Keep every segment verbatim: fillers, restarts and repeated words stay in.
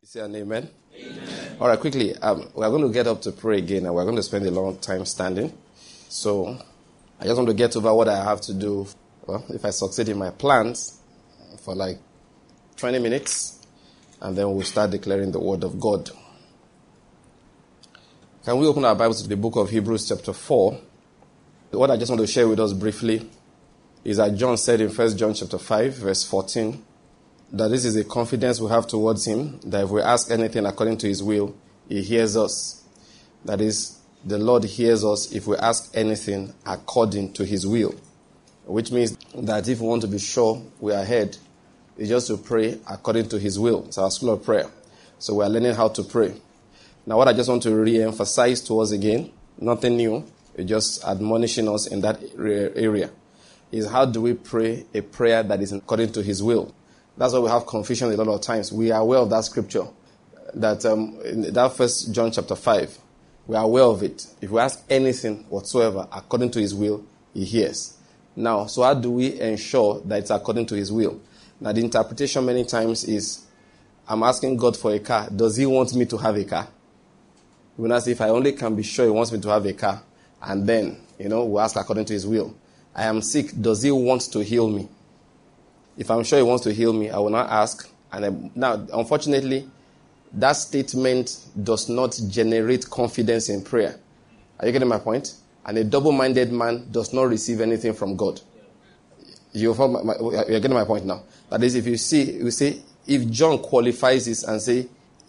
Say an amen. Amen. All right, quickly, um, we're going to get up to pray again, and we're going to spend a long time standing. So, I just want to get over what I have to do. Well, if I succeed in my plans, for like twenty minutes, and then we'll start declaring the word of God. Can we open our Bibles to the book of Hebrews chapter four? What I just want to share with us briefly is that John said in First John chapter five, verse fourteen, that this is a confidence we have towards him, that if we ask anything according to his will, he hears us. That is, the Lord hears us if we ask anything according to his will. Which means that if we want to be sure we are ahead, it's just to pray according to his will. It's our school of prayer. So we are learning how to pray. Now what I just want to re-emphasize to us again, nothing new, it's just admonishing us in that area, is how do we pray a prayer that is according to his will. That's why we have confusion a lot of times. We are aware of that scripture, that um, in that First John chapter five, we are aware of it. If we ask anything whatsoever according to his will, he hears. Now, so how do we ensure that it's according to his will? Now, the interpretation many times is, I'm asking God for a car. Does he want me to have a car? When I say, if I only can be sure he wants me to have a car, and then, you know, we ask according to his will. I am sick. Does he want to heal me? If I'm sure he wants to heal me, I will not ask. And I, now, unfortunately, that statement does not generate confidence in prayer. Are you getting my point? And a double-minded man does not receive anything from God. You my, my, you're getting my point now. That is, if you see, you say, if John qualifies this and say,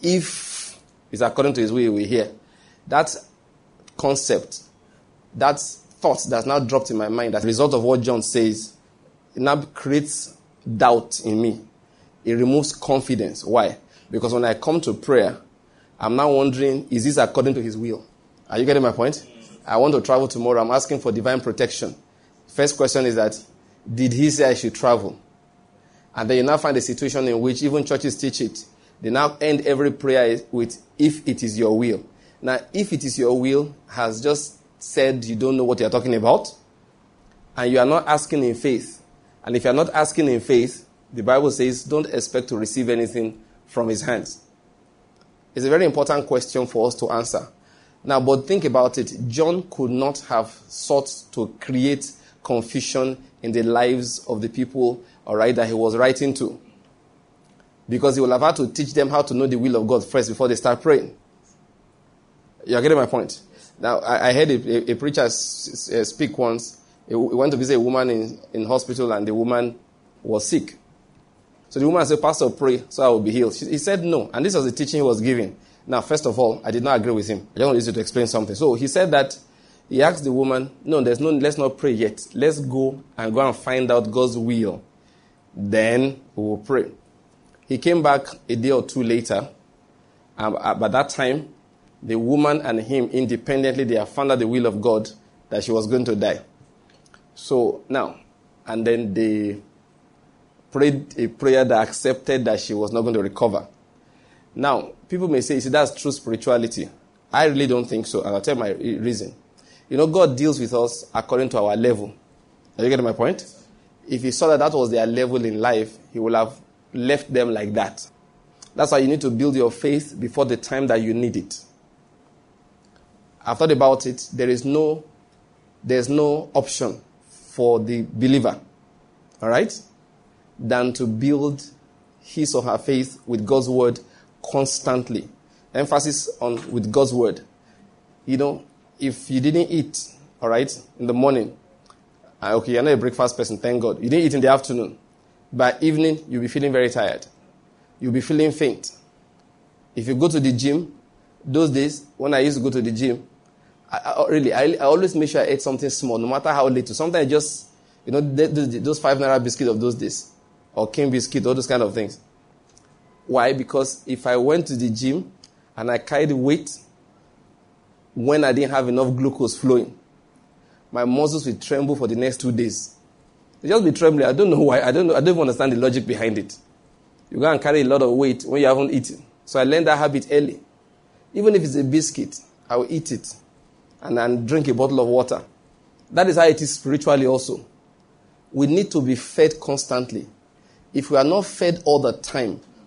if it's according to his will, we hear. That concept, that thought that's now dropped in my mind as a result of what John says, it now creates doubt in me. It removes confidence. Why? Because when I come to prayer, I'm now wondering, is this according to his will? Are you getting my point? I want to travel tomorrow. I'm asking for divine protection. First question is that, did he say I should travel? And then you now find a situation in which even churches teach it. They now end every prayer with, if it is your will. Now, if it is your will has just said you don't know what you're talking about, and you are not asking in faith. And if you're not asking in faith, the Bible says, don't expect to receive anything from his hands. It's a very important question for us to answer. Now, but think about it. John could not have sought to create confusion in the lives of the people, all right, that he was writing to. Because he will have had to teach them how to know the will of God first before they start praying. You're getting my point? Now, I, I heard a, a, a preacher s- s- speak once. He went to visit a woman in, in hospital, and the woman was sick. So the woman said, Pastor, pray so I will be healed. She, he said no. And this was the teaching he was giving. Now, first of all, I did not agree with him. I just want you to explain something. So he said that he asked the woman, no, there's no, let's not pray yet. Let's go and go and find out God's will. Then we will pray. He came back a day or two later. Um, by that time, the woman and him independently, they have found out the will of God that she was going to die. So now, and then they prayed a prayer that accepted that she was not going to recover. Now, people may say, see, that's true spirituality. I really don't think so, and I'll tell you my reason. You know, God deals with us according to our level. Are you getting my point? If he saw that that was their level in life, he would have left them like that. That's why you need to build your faith before the time that you need it. I've thought about it. There is no, there's no option for the believer, all right, than to build his or her faith with God's word constantly. Emphasis on with God's word. You know, if you didn't eat, all right, in the morning, okay, you're not a breakfast person, thank God. You didn't eat in the afternoon. By evening, you'll be feeling very tired. You'll be feeling faint. If you go to the gym, those days, when I used to go to the gym, I, I, really, I, I always make sure I ate something small, no matter how little. Sometimes just, you know, the, the, those five naira biscuits of those days, or King biscuit, all those kind of things. Why? Because if I went to the gym and I carried weight when I didn't have enough glucose flowing, my muscles would tremble for the next two days. They just be trembling. I don't know why. I don't know. I don't even understand the logic behind it. You go and carry a lot of weight when you haven't eaten. So I learned that habit early. Even if it's a biscuit, I will eat it. And then drink a bottle of water. That is how it is spiritually also. We need to be fed constantly. If we are not fed all the time,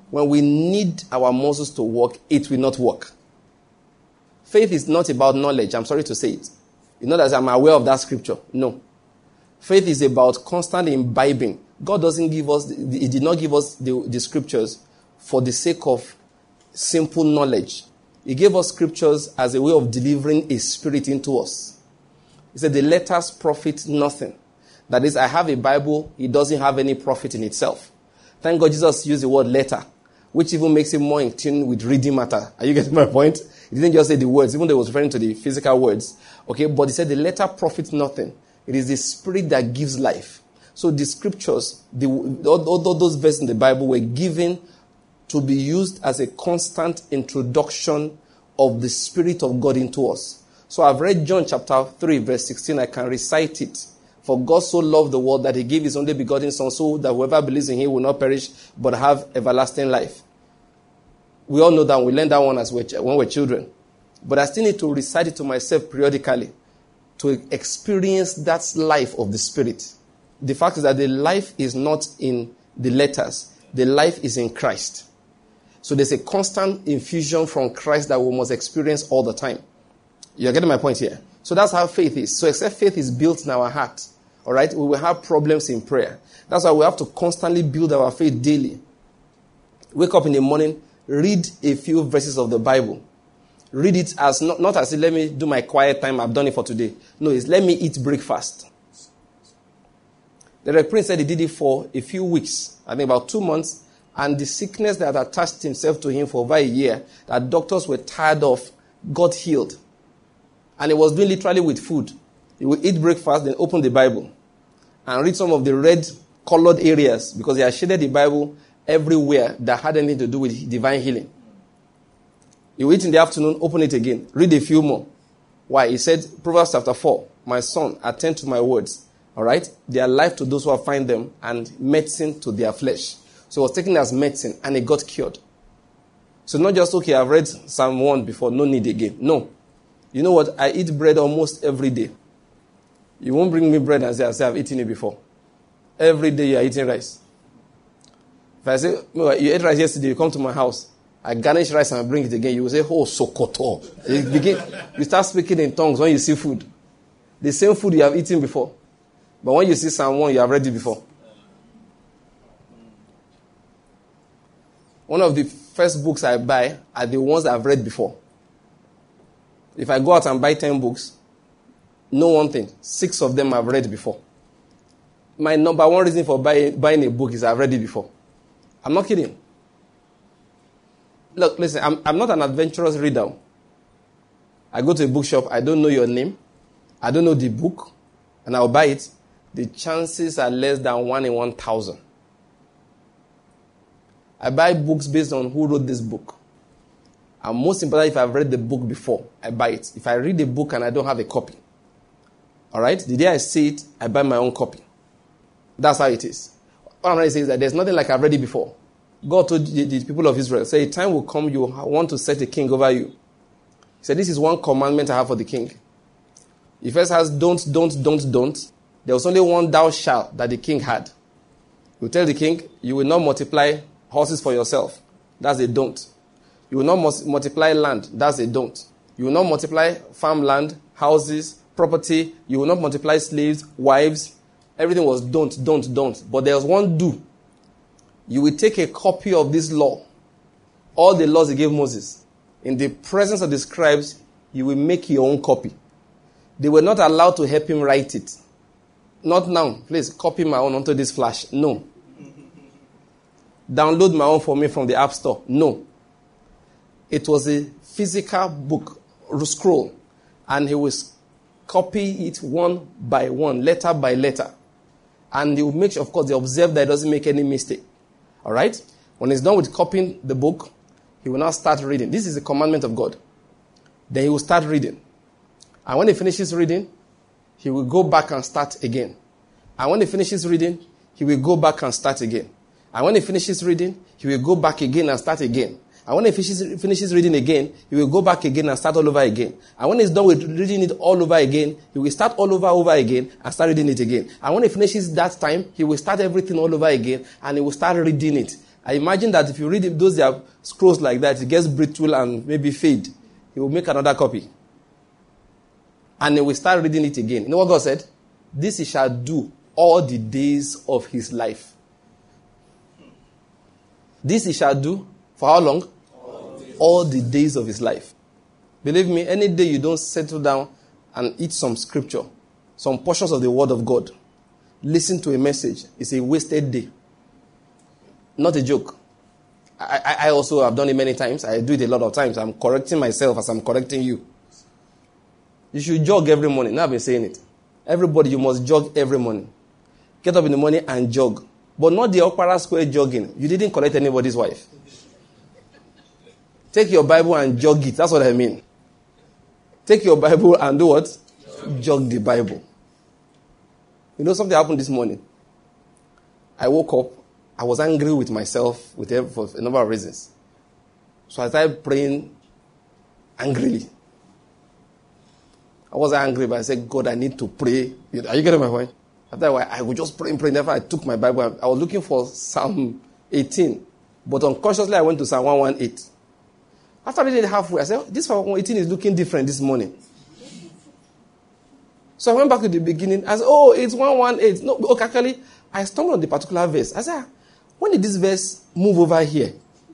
when we need our muscles to work, it will not work. Faith is not about knowledge. I'm sorry to say it. You know that I'm aware of that scripture. No. Faith is about constant imbibing. God doesn't give us, He did not give us the, the scriptures for the sake of simple knowledge. He gave us scriptures as a way of delivering a spirit into us. He said the letters profit nothing. That is, I have a Bible, it doesn't have any profit in itself. Thank God Jesus used the word letter, which even makes it more in tune with reading matter. Are you getting my point? He didn't just say the words, even though he was referring to the physical words. Okay, but he said the letter profits nothing. It is the spirit that gives life. So the scriptures, the, all, all those verses in the Bible were given to be used as a constant introduction of the Spirit of God into us. So I've read John chapter three, verse sixteen. I can recite it. For God so loved the world that he gave his only begotten Son, so that whoever believes in him will not perish, but have everlasting life. We all know that. We learned that one as we're, when we're children. But I still need to recite it to myself periodically to experience that life of the Spirit. The fact is that the life is not in the letters. The life is in Christ. So there's a constant infusion from Christ that we must experience all the time. You're getting my point here? So that's how faith is. So except faith is built in our heart, all right, we will have problems in prayer. That's why we have to constantly build our faith daily. Wake up in the morning, read a few verses of the Bible. Read it as, not, not as, let me do my quiet time, I've done it for today. No, it's let me eat breakfast. The Reverend Prince said he did it for a few weeks, I think about two months, and the sickness that attached himself to him for over a year, that doctors were tired of, got healed. And he was doing literally with food. He would eat breakfast, then open the Bible and read some of the red-colored areas, because he had shaded the Bible everywhere that had anything to do with divine healing. He would eat in the afternoon, open it again, read a few more. Why? He said, Proverbs chapter four, my son, attend to my words. All right? They are life to those who find them and medicine to their flesh. So he was taken as medicine and he got cured. So not just, okay, I've read Psalm one before, no need again. No. You know what? I eat bread almost every day. You won't bring me bread and say, I say I've eaten it before. Every day you are eating rice. If I say, you ate rice yesterday, you come to my house, I garnish rice and I bring it again, you will say, oh, sokoto. You, begin, you start speaking in tongues when you see food. The same food you have eaten before. But when you see Psalm one, you have read it before. One of the first books I buy are the ones I've read before. If I go out and buy ten books, know one thing, six of them I've read before. My number one reason for buy, buying a book is I've read it before. I'm not kidding. Look, listen, I'm, I'm not an adventurous reader. I go to a bookshop, I don't know your name, I don't know the book, and I'll buy it. The chances are less than one in one thousand. I buy books based on who wrote this book. And most importantly, if I've read the book before, I buy it. If I read the book and I don't have a copy, all right, the day I see it, I buy my own copy. That's how it is. What I'm trying to say is that there's nothing like I've read it before. God told the, the people of Israel, say, a time will come, you want to set a king over you. He said, this is one commandment I have for the king. He first has don't, don't, don't, don't. There was only one thou shalt that the king had. You tell the king, you will not multiply horses for yourself. That's a don't. You will not multiply land. That's a don't. You will not multiply farmland, houses, property. You will not multiply slaves, wives. Everything was don't, don't, don't. But there was one do. You will take a copy of this law, all the laws he gave Moses. In the presence of the scribes, you will make your own copy. They were not allowed to help him write it. Not now. Please copy my own onto this flash. No. Download my own for me from the App Store. No. It was a physical book, scroll. And he will copy it one by one, letter by letter. And he will make sure, of course, they observe that he doesn't make any mistake. All right? When he's done with copying the book, he will now start reading. This is a commandment of God. Then he will start reading. And when he finishes reading, he will go back and start again. And when he finishes reading, he will go back and start again. And when he finishes reading, he will go back again and start again. And when he finishes, finishes reading again, he will go back again and start all over again. And when he's done with reading it all over again, he will start all over over again and start reading it again. And when he finishes that time, he will start everything all over again and he will start reading it I imagine that if you read those their scrolls like that, it gets brittle and maybe fade. He will make another copy. And he will start reading it again. You know what God said? This he shall do all the days of his life. This he shall do for how long? All, all the days of his life. Believe me, any day you don't settle down and eat some scripture, some portions of the word of God, listen to a message, it's a wasted day. Not a joke. I, I, I also have done it many times. I do it a lot of times. I'm correcting myself as I'm correcting you. You should jog every morning. Now I've been saying it. Everybody, you must jog every morning. Get up in the morning and jog. But not the Opera Square jogging. You didn't collect anybody's wife. Take your Bible and jog it. That's what I mean. Take your Bible and do what? Jog, jog the Bible. You know something happened this morning? I woke up. I was angry with myself with for a number of reasons. So I started praying angrily. I wasn't angry, but I said, God, I need to pray. Are you getting my point? After a while, I would just pray and pray. Therefore, I took my Bible. I was looking for Psalm eighteen. But unconsciously, I went to Psalm one eighteen. After reading it halfway, I said, this Psalm one eighteen is looking different this morning. So I went back to the beginning. I said, oh, it's one eighteen. No, okay, actually, I stumbled on the particular verse. I said, when did this verse move over here?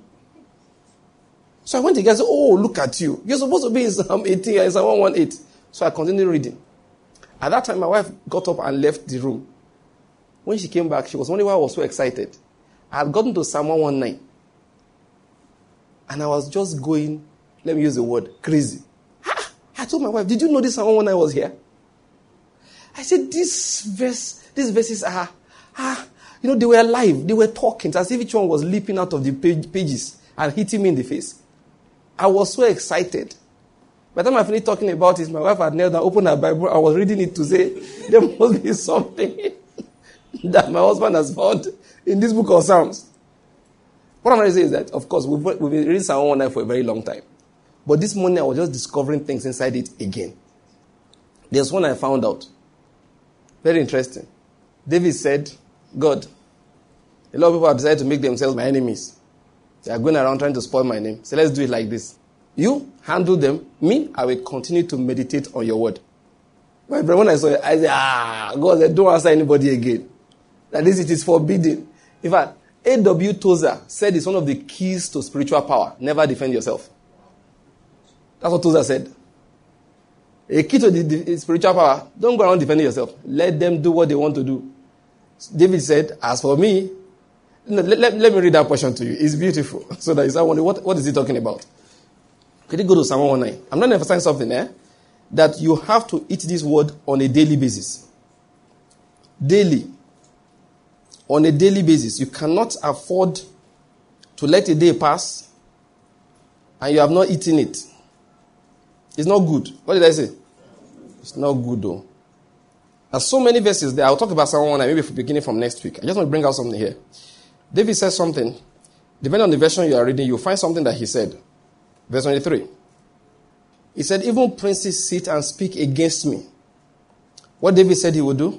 So I went again and said, oh, look at you. You're supposed to be in Psalm eighteen and Psalm one eighteen. So I continued reading. At that time, my wife got up and left the room. When she came back, she was wondering why I was so excited. I had gotten to Psalm one nineteen. And I was just going, let me use the word, crazy. Ah, I told my wife, did you know this Psalm one nineteen was here? I said, this verse, these verses are, ah, you know, they were alive. They were talking. It's as if each one was leaping out of the page, pages and hitting me in the face. I was so excited. By the time I finished talking about it, my wife had knelt down, opened her Bible. I was reading it to say, there must be something that my husband has found in this book of Psalms. What I'm trying to say is that, of course, we've, we've been reading Psalm one nineteen for a very long time. But this morning, I was just discovering things inside it again. There's one I found out. Very interesting. David said, God, a lot of people have decided to make themselves my enemies. They are going around trying to spoil my name. So let's do it like this. You handle them. Me, I will continue to meditate on your word. My friend, when I saw it, I said, ah, God said, don't answer anybody again. That is, it is forbidden. In fact, A W Tozer said it's one of the keys to spiritual power. Never defend yourself. That's what Tozer said. A key to the, the spiritual power, don't go around defending yourself. Let them do what they want to do. David said, as for me, let, let, let me read that portion to you. It's beautiful. So that is, I wonder, what, what is he talking about? Could you go to Psalm one nineteen? I'm not emphasizing something there. Eh? That you have to eat this word on a daily basis. Daily. On a daily basis. You cannot afford to let a day pass and you have not eaten it. It's not good. What did I say? It's not good though. There's so many verses there. I'll talk about Psalm one nineteen maybe beginning from next week. I just want to bring out something here. David says something. Depending on the version you are reading, you'll find something that he said. Verse twenty-three. He said, even princes sit and speak against me. What David said he would do?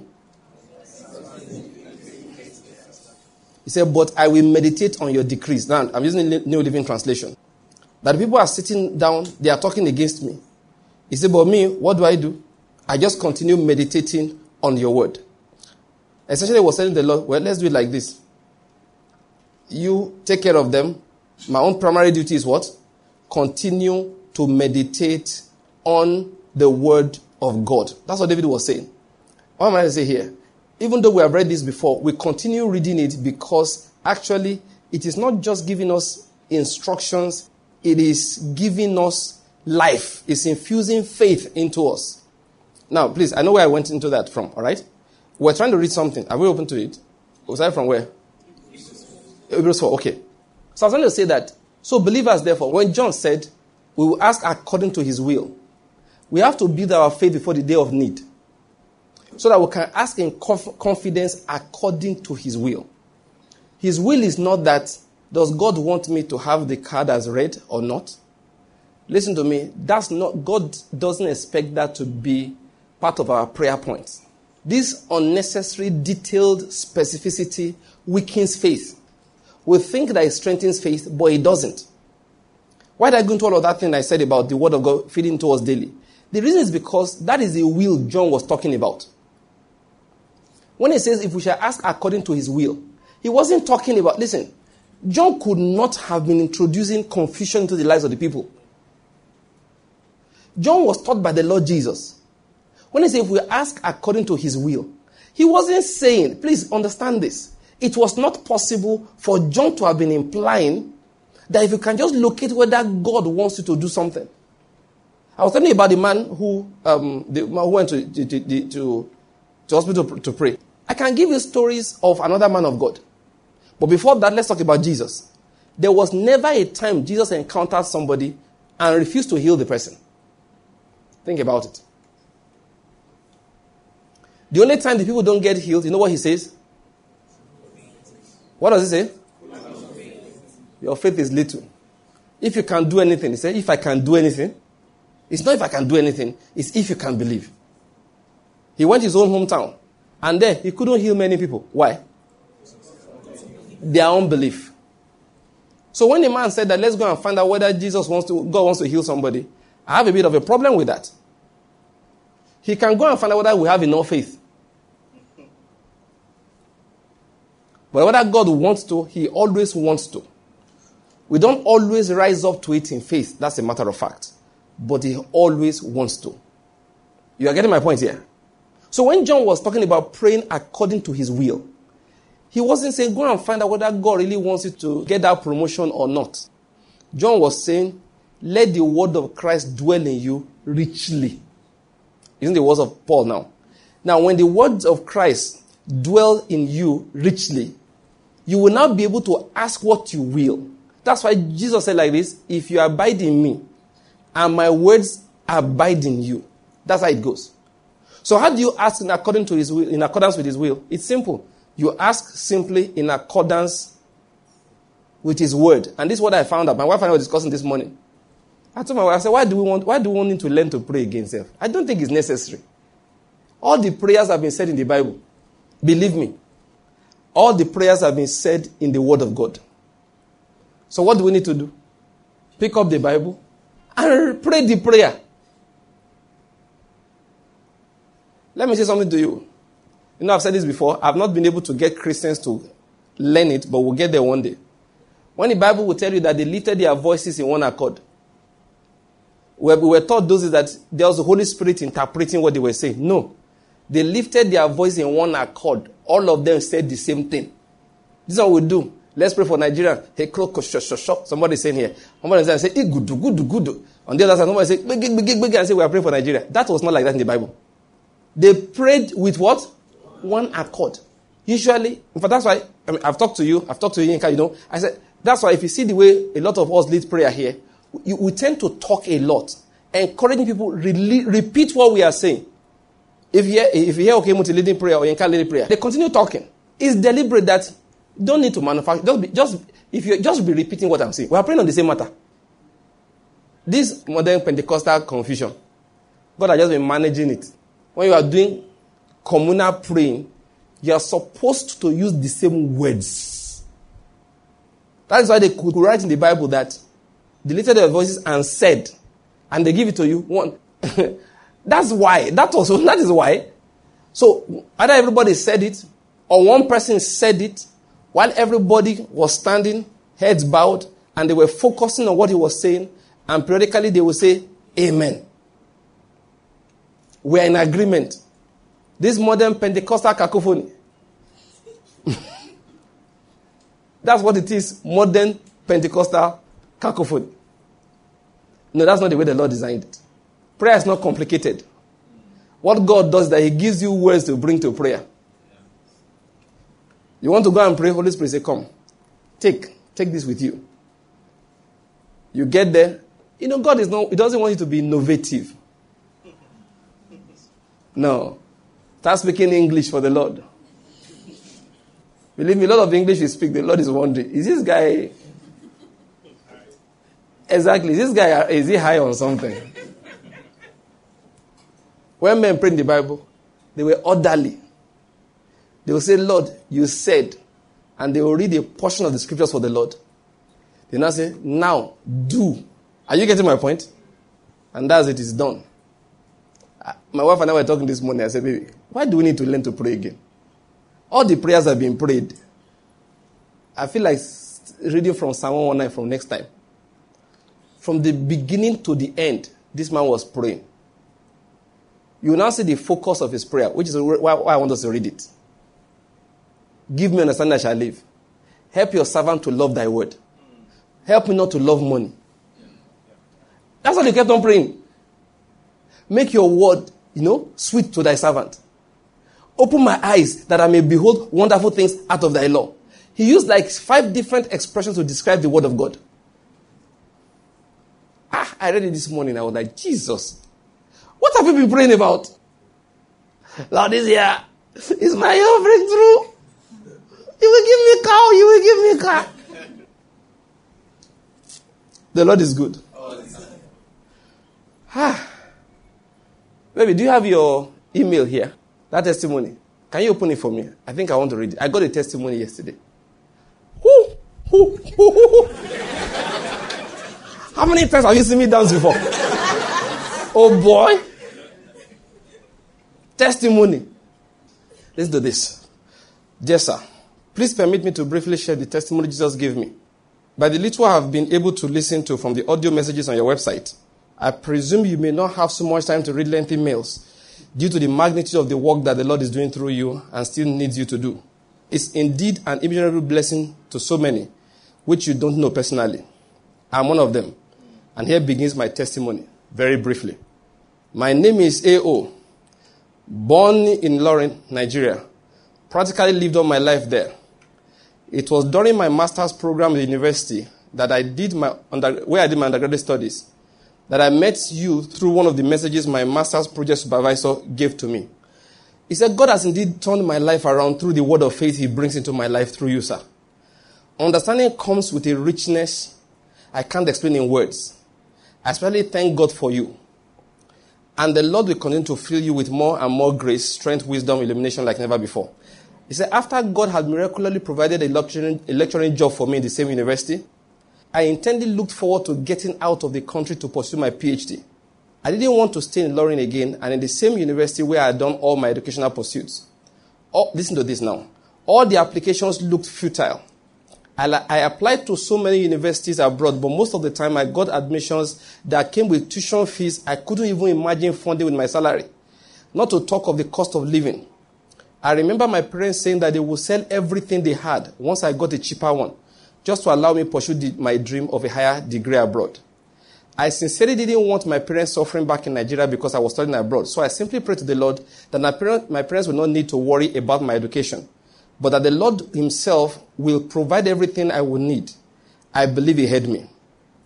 He said, but I will meditate on your decrees. Now, I'm using the New Living Translation. That the people are sitting down, they are talking against me. He said, but me, what do I do? I just continue meditating on your word. Essentially, he was telling the Lord, well, let's do it like this. You take care of them. My own primary duty is what? Continue to meditate on the word of God. That's what David was saying. What am I going to say here? Even though we have read this before, we continue reading it because actually it is not just giving us instructions, it is giving us life. It's infusing faith into us. Now, please, I know where I went into that from, all right? We're trying to read something. Are we open to it? Was I from where? Hebrews four, okay. So I was trying to say that, so believers, therefore, when John said, we will ask according to his will, we have to build our faith before the day of need so that we can ask in conf- confidence according to his will. His will is not that, does God want me to have the card as red or not? Listen to me, that's not, God doesn't expect that to be part of our prayer points. This unnecessary, detailed specificity weakens faith. we think that it strengthens faith, but it doesn't. Why did I go into all of that thing I said about the word of God feeding to us daily? The reason is because that is the will John was talking about. When he says, if we shall ask according to his will, he wasn't talking about, listen, John could not have been introducing confusion into the lives of the people. John was taught by the Lord Jesus. When he said, if we ask according to his will, he wasn't saying, please understand this, it was not possible for John to have been implying that if you can just locate whether God wants you to do something. I was telling you about the man who, um, the man who went to, to, to, to, to hospital to pray. I can give you stories of another man of God. But before that, let's talk about Jesus. There was never a time Jesus encountered somebody and refused to heal the person. Think about it. The only time the people don't get healed, you know what he says? What does he say? Your faith is little. If you can do anything, he said, if I can do anything, it's not if I can do anything, it's if you can believe. He went to his own hometown, and there he couldn't heal many people. Why? Their unbelief. So when the man said that, let's go and find out whether Jesus wants to, God wants to heal somebody, I have a bit of a problem with that. He can go and find out whether we have enough faith. But whether God wants to, he always wants to. We don't always rise up to it in faith. That's a matter of fact. But he always wants to. You are getting my point here? So when John was talking about praying according to his will, he wasn't saying, go and find out whether God really wants you to get that promotion or not. John was saying, let the word of Christ dwell in you richly. Isn't the words of Paul now? Now, when the words of Christ dwell in you richly, you will now be able to ask what you will. That's why Jesus said like this, if you abide in me, and my words abide in you. That's how it goes. So how do you ask in according to his will, in accordance with his will? It's simple. You ask simply in accordance with his word. And this is what I found out. My wife and I were discussing this morning. I told my wife, I said, why do we want, why do we want to learn to pray against self? I don't think it's necessary. All the prayers have been said in the Bible. Believe me. All the prayers have been said in the word of God. So what do we need to do? Pick up the Bible and pray the prayer. Let me say something to you. You know, I've said this before. I've not been able to get Christians to learn it, but we'll get there one day. When the Bible will tell you that they lifted their voices in one accord, we were taught those is that there was the Holy Spirit interpreting what they were saying. No. They lifted their voice in one accord. All of them said the same thing. This is what we do. Let's pray for Nigeria. Hey, somebody saying here. Somebody saying, say, good, good, good. On the other side, somebody say, big, big, big, big, and say, we are praying for Nigeria. That was not like that in the Bible. They prayed with what? One accord. Usually, in fact, that's why, I mean, I've talked to you, I've talked to you, you know, I said, that's why if you see the way a lot of us lead prayer here, you, we tend to talk a lot, encouraging people really repeat what we are saying. If you hear, if you hear okay, multi leading prayer or Yinka leading prayer, they continue talking. It's deliberate that you don't need to manufacture. Just be, just if you just be repeating what I'm saying. We are praying on the same matter. This modern Pentecostal confusion, God has just been managing it. When you are doing communal praying, you are supposed to use the same words. That is why they could write in the Bible that they lifted their voices and said, and they give it to you. One, that's why. That also that is why. So either everybody said it, or one person said it, while everybody was standing, heads bowed, and they were focusing on what he was saying, and periodically they would say, Amen. We are in agreement. This modern Pentecostal cacophony. That's what it is, modern Pentecostal cacophony. No, that's not the way the Lord designed it. Prayer is not complicated. What God does is that he gives you words to bring to prayer. You want to go and pray, Holy Spirit say, come. Take. Take this with you. You get there. You know, God is not, he doesn't want you to be innovative. No. Start speaking English for the Lord. Believe me, a lot of English you speak, the Lord is wondering, is this guy... Exactly, is this guy, is he high on something? When men pray in the Bible, they were orderly. They will say, Lord, you said, and they will read a portion of the scriptures for the Lord. They now say, now, do. Are you getting my point? And that's it, it's done. My wife and I were talking this morning. I said, baby, why do we need to learn to pray again? All the prayers have been prayed. I feel like reading from Psalm one nineteen from next time. From the beginning to the end, this man was praying. You will now see the focus of his prayer, which is why I want us to read it. Give me understanding, I shall live. Help your servant to love thy word. Help me not to love money. That's what he kept on praying. Make your word, you know, sweet to thy servant. Open my eyes that I may behold wonderful things out of thy law. He used like five different expressions to describe the word of God. Ah, I read it this morning. I was like, Jesus, what have you been praying about? Lord, this year is my year of breakthrough. You will give me a cow. You will give me a car. The Lord is good. Ah. Baby, do you have your email here? That testimony. Can you open it for me? I think I want to read it. I got a testimony yesterday. Whoo, whoo, whoo, whoo. How many times have you seen me dance before? Oh boy. Testimony. Let's do this. Dear sir, please permit me to briefly share the testimony Jesus gave me. By the little I have been able to listen to from the audio messages on your website, I presume you may not have so much time to read lengthy mails due to the magnitude of the work that the Lord is doing through you and still needs you to do. It's indeed an immeasurable blessing to so many, which you don't know personally. I'm one of them. And here begins my testimony, very briefly. My name is A O, born in Ilorin, Nigeria. Practically lived all my life there. It was during my master's program at the university that I did my under, where I did my undergraduate studies that I met you through one of the messages my master's project supervisor gave to me. He said, God has indeed turned my life around through the word of faith he brings into my life through you, sir. Understanding comes with a richness I can't explain in words. I especially thank God for you. And the Lord will continue to fill you with more and more grace, strength, wisdom, illumination like never before. He said, after God had miraculously provided a lecturing, a lecturing job for me in the same university, I intended looked forward to getting out of the country to pursue my PhD. I didn't want to stay in Ilorin again and in the same university where I had done all my educational pursuits. Oh, listen to this now. All the applications looked futile. I, I applied to so many universities abroad, but most of the time I got admissions that came with tuition fees I couldn't even imagine funding with my salary. Not to talk of the cost of living. I remember my parents saying that they would sell everything they had once I got a cheaper one, just to allow me to pursue the, my dream of a higher degree abroad. I sincerely didn't want my parents suffering back in Nigeria because I was studying abroad. So I simply prayed to the Lord that my, parent, my parents would not need to worry about my education, but that the Lord himself will provide everything I will need. I believe he heard me.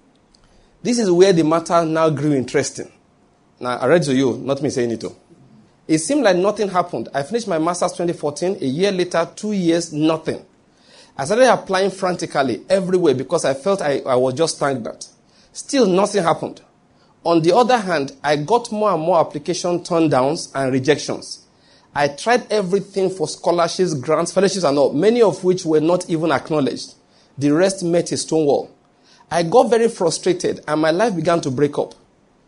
This is where the matter now grew interesting. Now, I read to you, not me saying it too. It seemed like nothing happened. I finished my master's twenty fourteen. A year later, two years, nothing. I started applying frantically everywhere because I felt I, I was just stagnant. Still, nothing happened. On the other hand, I got more and more application turndowns and rejections. I tried everything for scholarships, grants, fellowships, and all, many of which were not even acknowledged. The rest met a stone wall. I got very frustrated, and my life began to break up.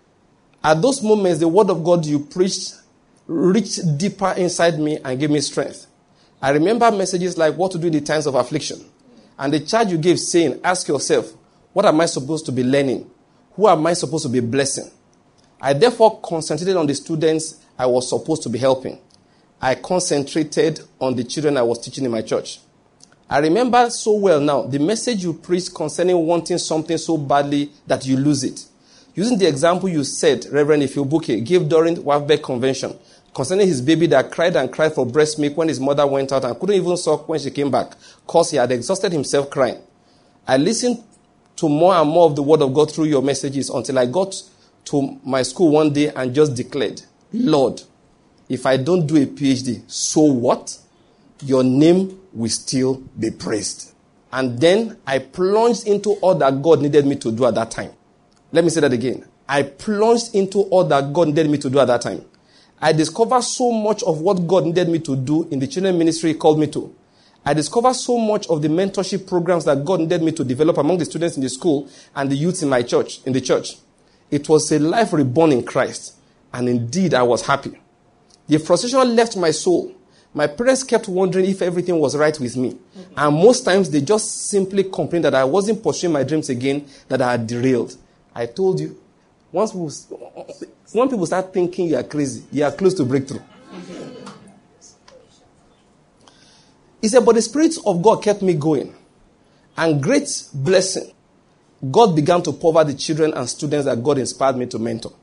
At those moments, the word of God you preached reached deeper inside me and gave me strength. I remember messages like what to do in the times of affliction. And the charge you gave saying, ask yourself, what am I supposed to be learning? Who am I supposed to be blessing? I therefore concentrated on the students I was supposed to be helping. I concentrated on the children I was teaching in my church. I remember so well now the message you preached concerning wanting something so badly that you lose it. Using the example you said, Reverend Ifeobuke gave during Wafbeck Convention, concerning his baby that cried and cried for breast milk when his mother went out and couldn't even suck when she came back because he had exhausted himself crying. I listened to more and more of the word of God through your messages until I got to my school one day and just declared, Lord, if I don't do a PhD, so what? Your name will still be praised. And then I plunged into all that God needed me to do at that time. Let me say that again. I plunged into all that God needed me to do at that time. I discovered so much of what God needed me to do in the children's ministry he called me to. I discovered so much of the mentorship programs that God needed me to develop among the students in the school and the youth in my church, in the church. It was a life reborn in Christ. And indeed, I was happy. The frustration left my soul. My parents kept wondering if everything was right with me. Mm-hmm. And most times, they just simply complained that I wasn't pursuing my dreams again, that I had derailed. I told you, once people, when people start thinking you are crazy, you are close to breakthrough. He said, but the Spirit of God kept me going. And great blessing, God began to cover the children and students that God inspired me to mentor.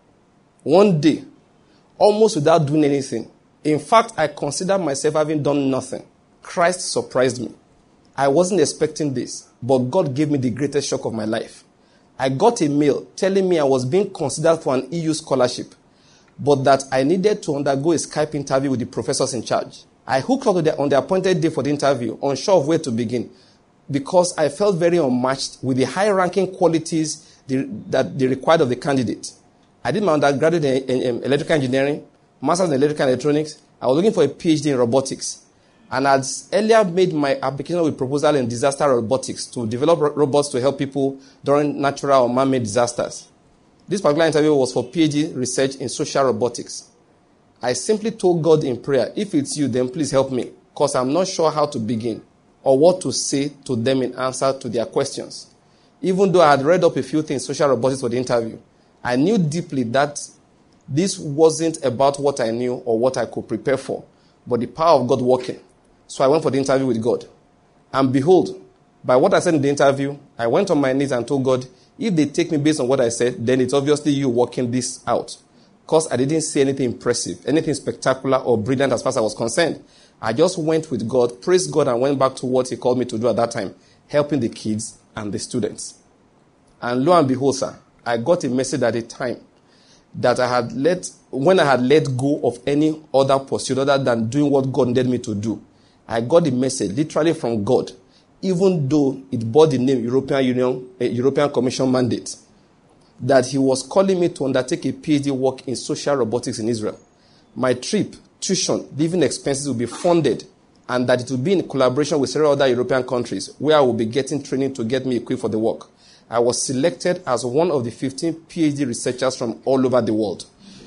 One day, almost without doing anything, in fact, I considered myself having done nothing, Christ surprised me. I wasn't expecting this, but God gave me the greatest shock of my life. I got a mail telling me I was being considered for an E U scholarship, but that I needed to undergo a Skype interview with the professors in charge. I hooked up on the appointed day for the interview, unsure of where to begin, because I felt very unmatched with the high-ranking qualities that they required of the candidate. I did my undergraduate in, in, in electrical engineering, master's in electrical electronics. I was looking for a PhD in robotics. And I had earlier made my application with proposal in disaster robotics to develop ro- robots to help people during natural or man-made disasters. This particular interview was for PhD research in social robotics. I simply told God in prayer, if it's you, then please help me, because I'm not sure how to begin or what to say to them in answer to their questions. Even though I had read up a few things, social robotics for the interview, I knew deeply that this wasn't about what I knew or what I could prepare for, but the power of God working. So I went for the interview with God. And behold, by what I said in the interview, I went on my knees and told God, if they take me based on what I said, then it's obviously you working this out. Because I didn't say anything impressive, anything spectacular or brilliant as far as I was concerned. I just went with God, praised God, and went back to what he called me to do at that time, helping the kids and the students. And lo and behold, sir, I got a message at a time that I had let, when I had let go of any other pursuit other than doing what God needed me to do, I got the message literally from God, even though it bore the name European Union, uh, European Commission mandate, that he was calling me to undertake a PhD work in social robotics in Israel. My trip, tuition, living expenses will be funded, and that it will be in collaboration with several other European countries where I will be getting training to get me equipped for the work. I was selected as one of the fifteen PhD researchers from all over the world.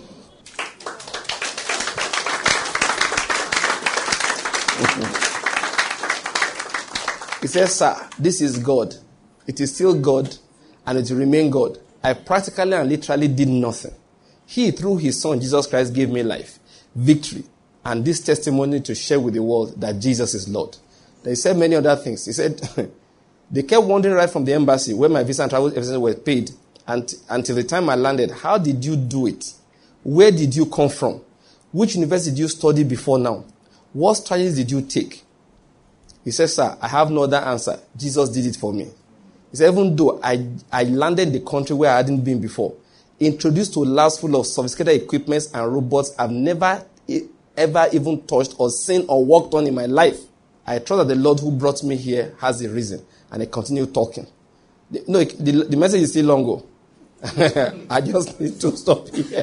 He says, sir, this is God. It is still God, and it will remain God. I practically and literally did nothing. He, through his son, Jesus Christ, gave me life, victory, and this testimony to share with the world that Jesus is Lord. Then he said many other things. He said, they kept wondering right from the embassy where my visa and travel expenses were paid and, until the time I landed, how did you do it? Where did you come from? Which university did you study before now? What strategies did you take? He said, sir, I have no other answer. Jesus did it for me. He said, even though I, I landed in the country where I hadn't been before, introduced to labs full of sophisticated equipments and robots I've never ever even touched or seen or worked on in my life, I trust that the Lord who brought me here has a reason. And I continued talking. The, no, the, the message is still long. I just need to stop here.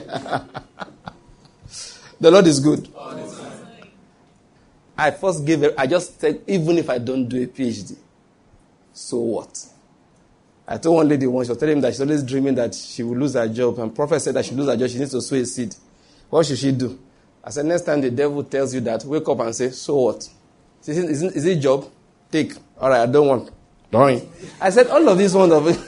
The Lord is good. I first gave it, I just said, even if I don't do a PhD, so what? I told one lady once, she was telling me that she's always dreaming that she will lose her job. And prophet said that she will lose her job, she needs to sow a seed. What should she do? I said, next time the devil tells you that, wake up and say, so what? She said, is it, is it job? Take. All right, I don't want. Don't worry. I said, all of this one of it.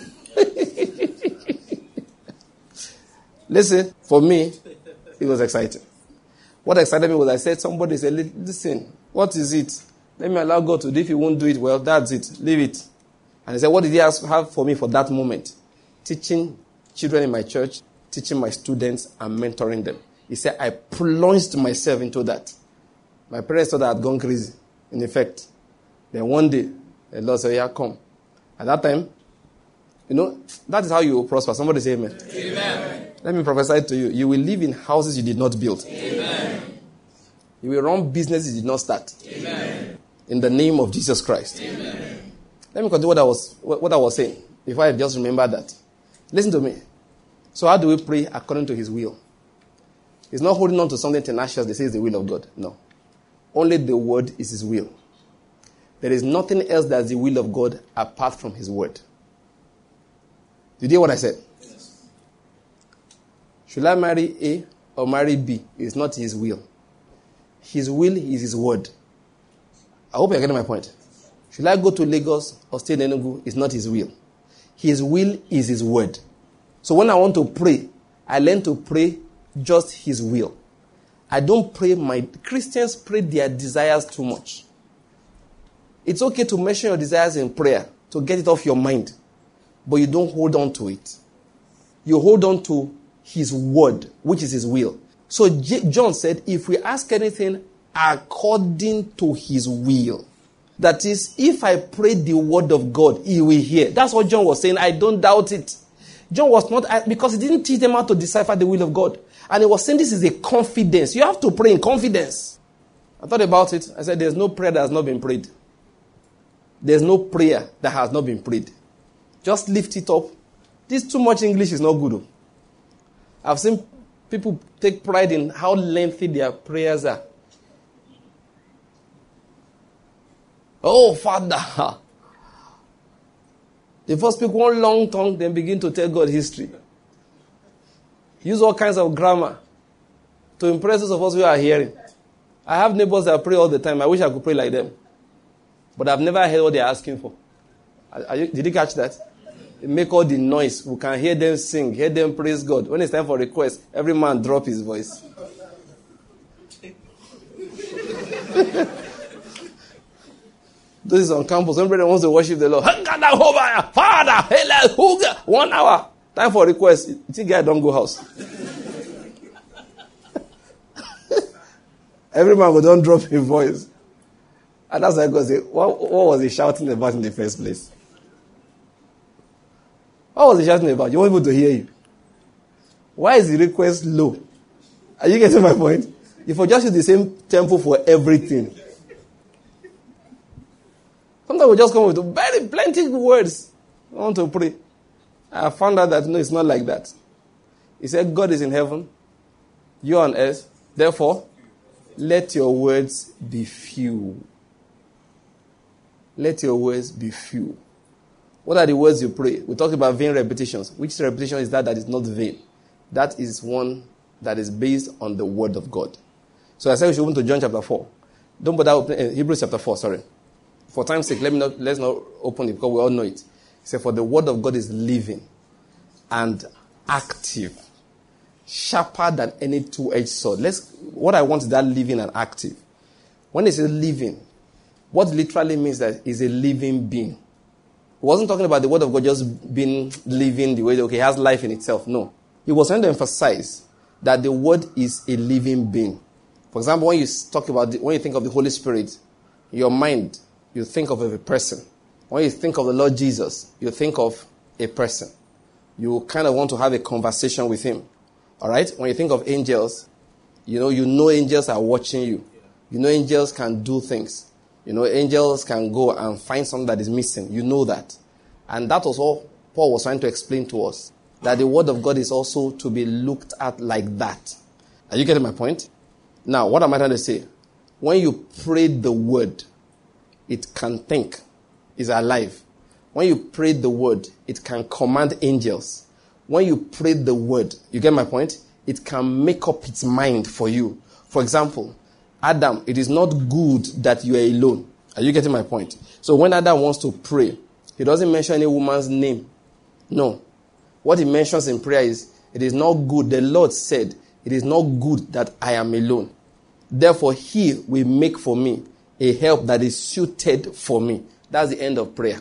Listen, for me, it was exciting. What excited me was I said, somebody said, listen, what is it? Let me allow God to do. If he won't do it, well, that's it. Leave it. And he said, what did he have for me for that moment? Teaching children in my church, teaching my students, and mentoring them. He said, I plunged myself into that. My parents thought I had gone crazy, in effect. Then one day, the Lord said, yeah, come. At that time, you know, that is how you will prosper. Somebody say amen. Amen. Let me prophesy to you. You will live in houses you did not build. Amen. You will run businesses you did not start. Amen. In the name of Jesus Christ. Amen. Let me continue what I was what I was saying before I just remember that. Listen to me. So how do we pray according to his will? It's not holding on to something tenacious that says the will of God. No. Only the word is his will. There is nothing else that's the will of God apart from his word. Did you hear what I said? Yes. Should I marry A or marry B? It's not his will. His will is his word. I hope you're getting my point. Should I go to Lagos or stay in Enugu? It's not his will. His will is his word. So when I want to pray, I learn to pray just his will. I don't pray my... Christians pray their desires too much. It's okay to mention your desires in prayer to get it off your mind. But you don't hold on to it. You hold on to his word, which is his will. So J- John said, if we ask anything according to his will, that is, if I pray the word of God, he will hear. That's what John was saying. I don't doubt it. John was not, because he didn't teach them how to decipher the will of God. And he was saying this is a confidence. You have to pray in confidence. I thought about it. I said, there's no prayer that has not been prayed. There's no prayer that has not been prayed. Just lift it up. This too much English is not good. I've seen people take pride in how lengthy their prayers are. Oh, Father. They first speak one long tongue, then begin to tell God history. Use all kinds of grammar to impress those of us who are hearing. I have neighbors that pray all the time. I wish I could pray like them. But I've never heard what they're asking for. Are you, did you catch that? They make all the noise. We can hear them sing, hear them praise God. When it's time for request, every man drop his voice. This is on campus. Everybody wants to worship the Lord. Father, one hour. Time for request. You think guy don't go house. Every man will don't drop his voice. And that's why God said, what, what was he shouting about in the first place? What was he shouting about? You want people to hear you. Why is the request low? Are you getting my point? If we just use the same tempo for everything. Sometimes we just come with very plenty words. I want to pray. I found out that no, it's not like that. He said, God is in heaven. You are on earth. Therefore, let your words be few. Let your words be few. What are the words you pray? We talked about vain repetitions. Which repetition is that that is not vain? That is one that is based on the word of God. So I said we should open to John chapter four. Don't bother opening, uh, Hebrews chapter four, sorry. For time's sake, let me not, let's not open it because we all know it. He said, for the word of God is living and active, sharper than any two-edged sword. Let's, what I want is that living and active. When it says living, what literally means that is a living being. He wasn't talking about the word of God just being living the way that, okay, it has life in itself. No. He was trying to emphasize that the word is a living being. For example, when you talk about, the, when you think of the Holy Spirit, your mind, you think of a person. When you think of the Lord Jesus, you think of a person. You kind of want to have a conversation with him. All right? When you think of angels, you know, you know angels are watching you. You know angels can do things. You know angels can go and find something that is missing. You know that. And that was all Paul was trying to explain to us. That the word of God is also to be looked at like that. Are you getting my point? Now, what am I trying to say? When you pray the word, it can think, is alive. When you pray the word, it can command angels. When you pray the word, you get my point? It can make up its mind for you. For example, Adam, it is not good that you are alone. Are you getting my point? So when Adam wants to pray, he doesn't mention any woman's name. No. What he mentions in prayer is, it is not good. The Lord said, it is not good that I am alone. Therefore, he will make for me a help that is suited for me. That's the end of prayer.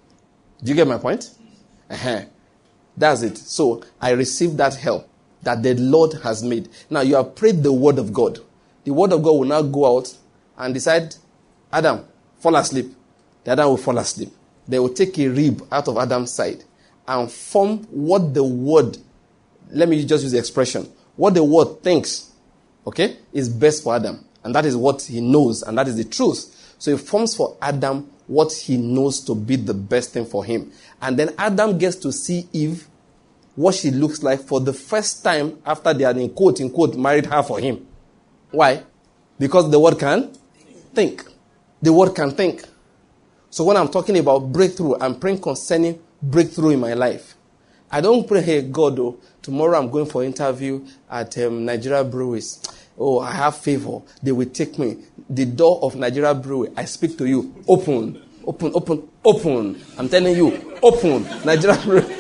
Do you get my point? Uh-huh. That's it. So, I received that help that the Lord has made. Now, you have prayed the word of God. The word of God will now go out and decide, Adam, fall asleep. The Adam will fall asleep. They will take a rib out of Adam's side and form what the word, let me just use the expression, what the word thinks, okay, is best for Adam. And that is what he knows, and that is the truth. So it forms for Adam what he knows to be the best thing for him. And then Adam gets to see Eve, what she looks like for the first time after they had, in quote, in quote, married her for him. Why? Because the word can think. The word can think. So when I'm talking about breakthrough, I'm praying concerning breakthrough in my life. I don't pray, hey, God, oh, tomorrow I'm going for interview at um, Nigeria Breweries. Oh, I have favor. They will take me. The door of Nigeria Brewery, I speak to you. Open, open, open, open. I'm telling you, open. Nigeria Brewery.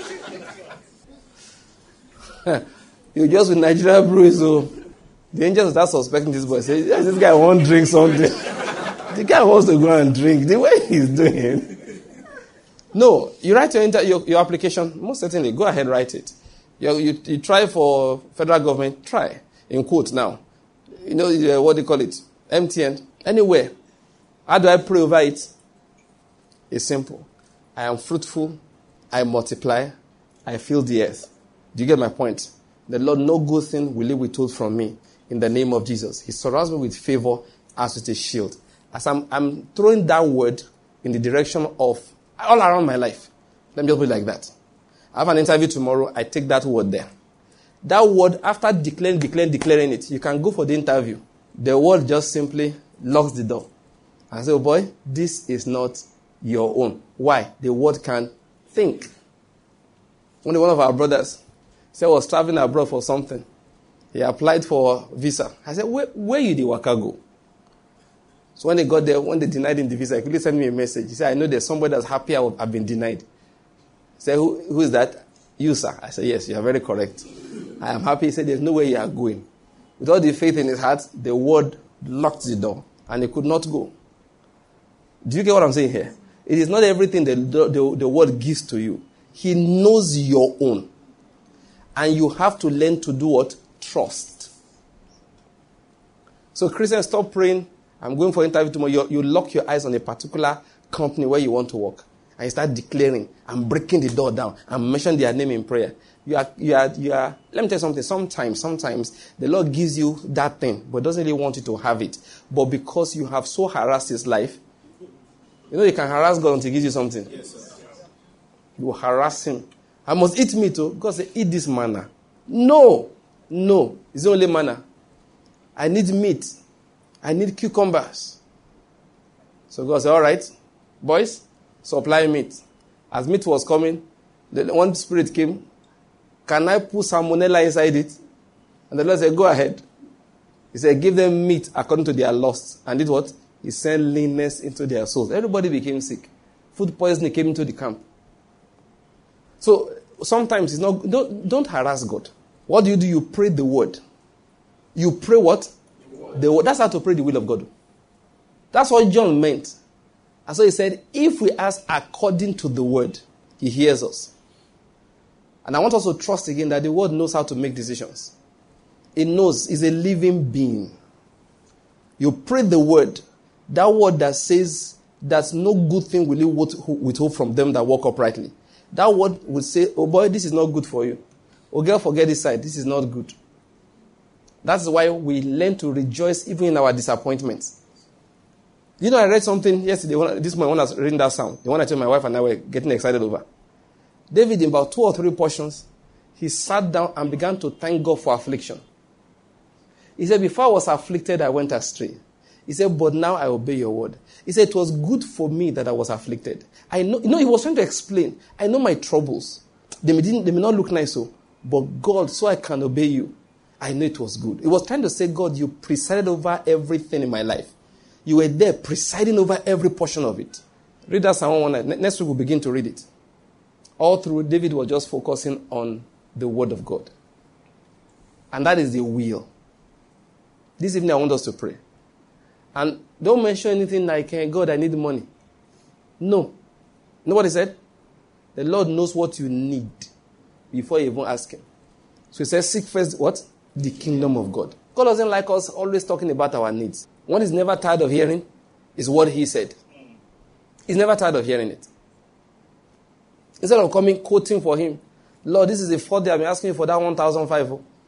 You just with Nigeria Breweries, so the angels start suspecting this boy. Say, yes, this guy won't drink something. The guy wants to go and drink. The way he's doing. No, you write your, inter- your your application. Most certainly, go ahead, write it. You, you, you try for federal government. Try in quotes now. You know uh, what they call it? M T N. Anywhere. How do I pray over it? It's simple. I am fruitful. I multiply. I fill the earth. Do you get my point? The Lord, no good thing will he withhold from me. In the name of Jesus. He surrounds me with favor as with a shield. As I'm, I'm throwing that word in the direction of all around my life. Let me just put it like that. I have an interview tomorrow. I take that word there. That word, after declaring, declaring, declaring it, you can go for the interview. The word just simply locks the door. And say, oh boy, this is not your own. Why? The word can think. Only one of our brothers said he was traveling abroad for something. He applied for a visa. I said, where, where you the waka go? So when they got there, when they denied him the visa, he quickly sent me a message. He said, I know there's somebody that's happy I've been denied. He said, who, who is that? You, sir. I said, yes, you are very correct. I am happy. He said, there's no way you are going. With all the faith in his heart, the word locked the door, and he could not go. Do you get what I'm saying here? It is not everything the, the, the word gives to you. He knows your own. And you have to learn to do what? Trust. So Christians, stop praying. I'm going for interview tomorrow. You, you lock your eyes on a particular company where you want to work. And you start declaring and breaking the door down and mention their name in prayer. You are, you are, you are, let me tell you something. Sometimes, sometimes the Lord gives you that thing, but doesn't really want you to have it. But because you have so harassed his life, you know you can harass God until he gives you something. Yes, sir. You harass him. I must eat meat too. God said, eat this manna. No, no. It's the only manna. I need meat. I need cucumbers. So God said, all right, boys, supply meat. As meat was coming, the one spirit came. Can I put salmonella inside it? And the Lord said, go ahead. He said, give them meat according to their lust. And did what? He sent leanness into their souls. Everybody became sick. Food poisoning came into the camp. So sometimes it's not, don't, don't harass God. What do you do? You pray the word. You pray what? The word. That's how to pray the will of God. That's what John meant. And so he said, if we ask according to the word, he hears us. And I want us to trust again that the word knows how to make decisions. It knows, it's a living being. You pray the word, that word that says that no good thing will you withhold from them that walk uprightly. That word will say, oh boy, this is not good for you. Oh girl, forget this side, this is not good. That's why we learn to rejoice even in our disappointments. You know, I read something yesterday, this morning when I was reading that psalm, the one I told my wife and I were getting excited over. David, in about two or three portions, he sat down and began to thank God for affliction. He said, before I was afflicted, I went astray. He said, but now I obey your word. He said, it was good for me that I was afflicted. I know, you know, he was trying to explain. I know my troubles. They may, didn't, they may not look nice, so, but God, so I can obey you. I know it was good. He was trying to say, God, you presided over everything in my life. You were there presiding over every portion of it. Read that Psalm one night. Next week we'll begin to read it. All through, David was just focusing on the word of God. And that is the will. This evening I want us to pray. And don't mention anything like, hey, God, I need money. No. You know what he said? The Lord knows what you need before you even ask him. So he says, seek first what? The kingdom of God. God doesn't like us always talking about our needs. What he's never tired of hearing is what he said. He's never tired of hearing it. Instead of coming quoting for him, Lord, this is the fourth day I've been asking you for that one thousand five.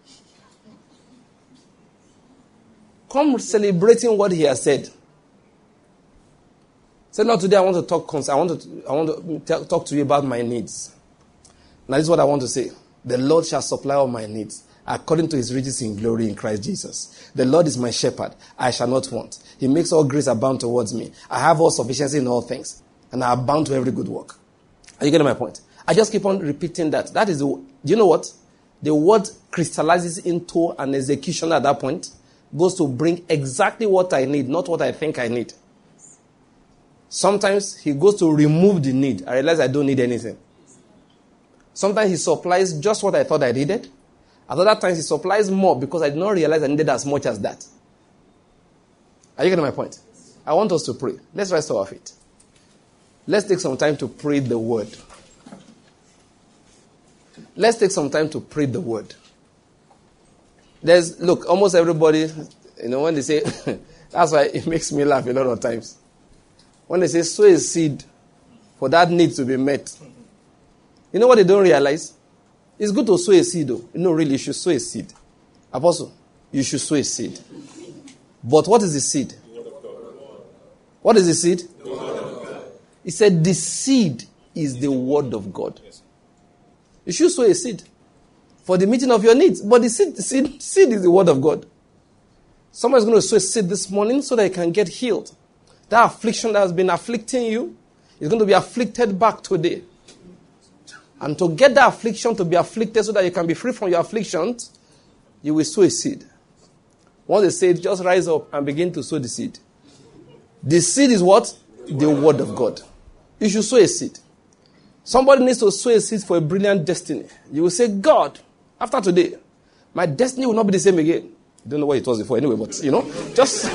Come celebrating what he has said. Say, Lord, today I want to talk. I want to. I want to talk to you about my needs. Now, this is what I want to say. The Lord shall supply all my needs according to his riches in glory in Christ Jesus. The Lord is my shepherd. I shall not want. He makes all grace abound towards me. I have all sufficiency in all things. and are bound to every good work. Are you getting my point? I just keep on repeating that. That is the, do you know what? The word crystallizes into an execution at that point, goes to bring exactly what I need, not what I think I need. Sometimes he goes to remove the need. I realize I don't need anything. Sometimes he supplies just what I thought I needed. At other times he supplies more because I did not realize I needed as much as that. Are you getting my point? I want us to pray. Let's rise to our feet. Let's take some time to pray the word. Let's take some time to pray the word. There's, look, almost everybody, you know, when they say, that's why it makes me laugh a lot of times. When they say, sow a seed for that need to be met. You know what they don't realize? It's good to sow a seed, though. No, really, you should sow a seed. Apostle, you should sow a seed. But what is the seed? What is the seed? He said the seed is the word of God. You should sow a seed for the meeting of your needs. But the seed, seed, seed is the word of God. Someone is going to sow a seed this morning so that you can get healed. That affliction that has been afflicting you is going to be afflicted back today. And to get that affliction to be afflicted so that you can be free from your afflictions, you will sow a seed. Once the seed, just rise up and begin to sow the seed. The seed is what? The word of God. You should sow a seed. Somebody needs to sow a seed for a brilliant destiny. You will say, God, after today, my destiny will not be the same again. I don't know what it was before anyway, but, you know, just...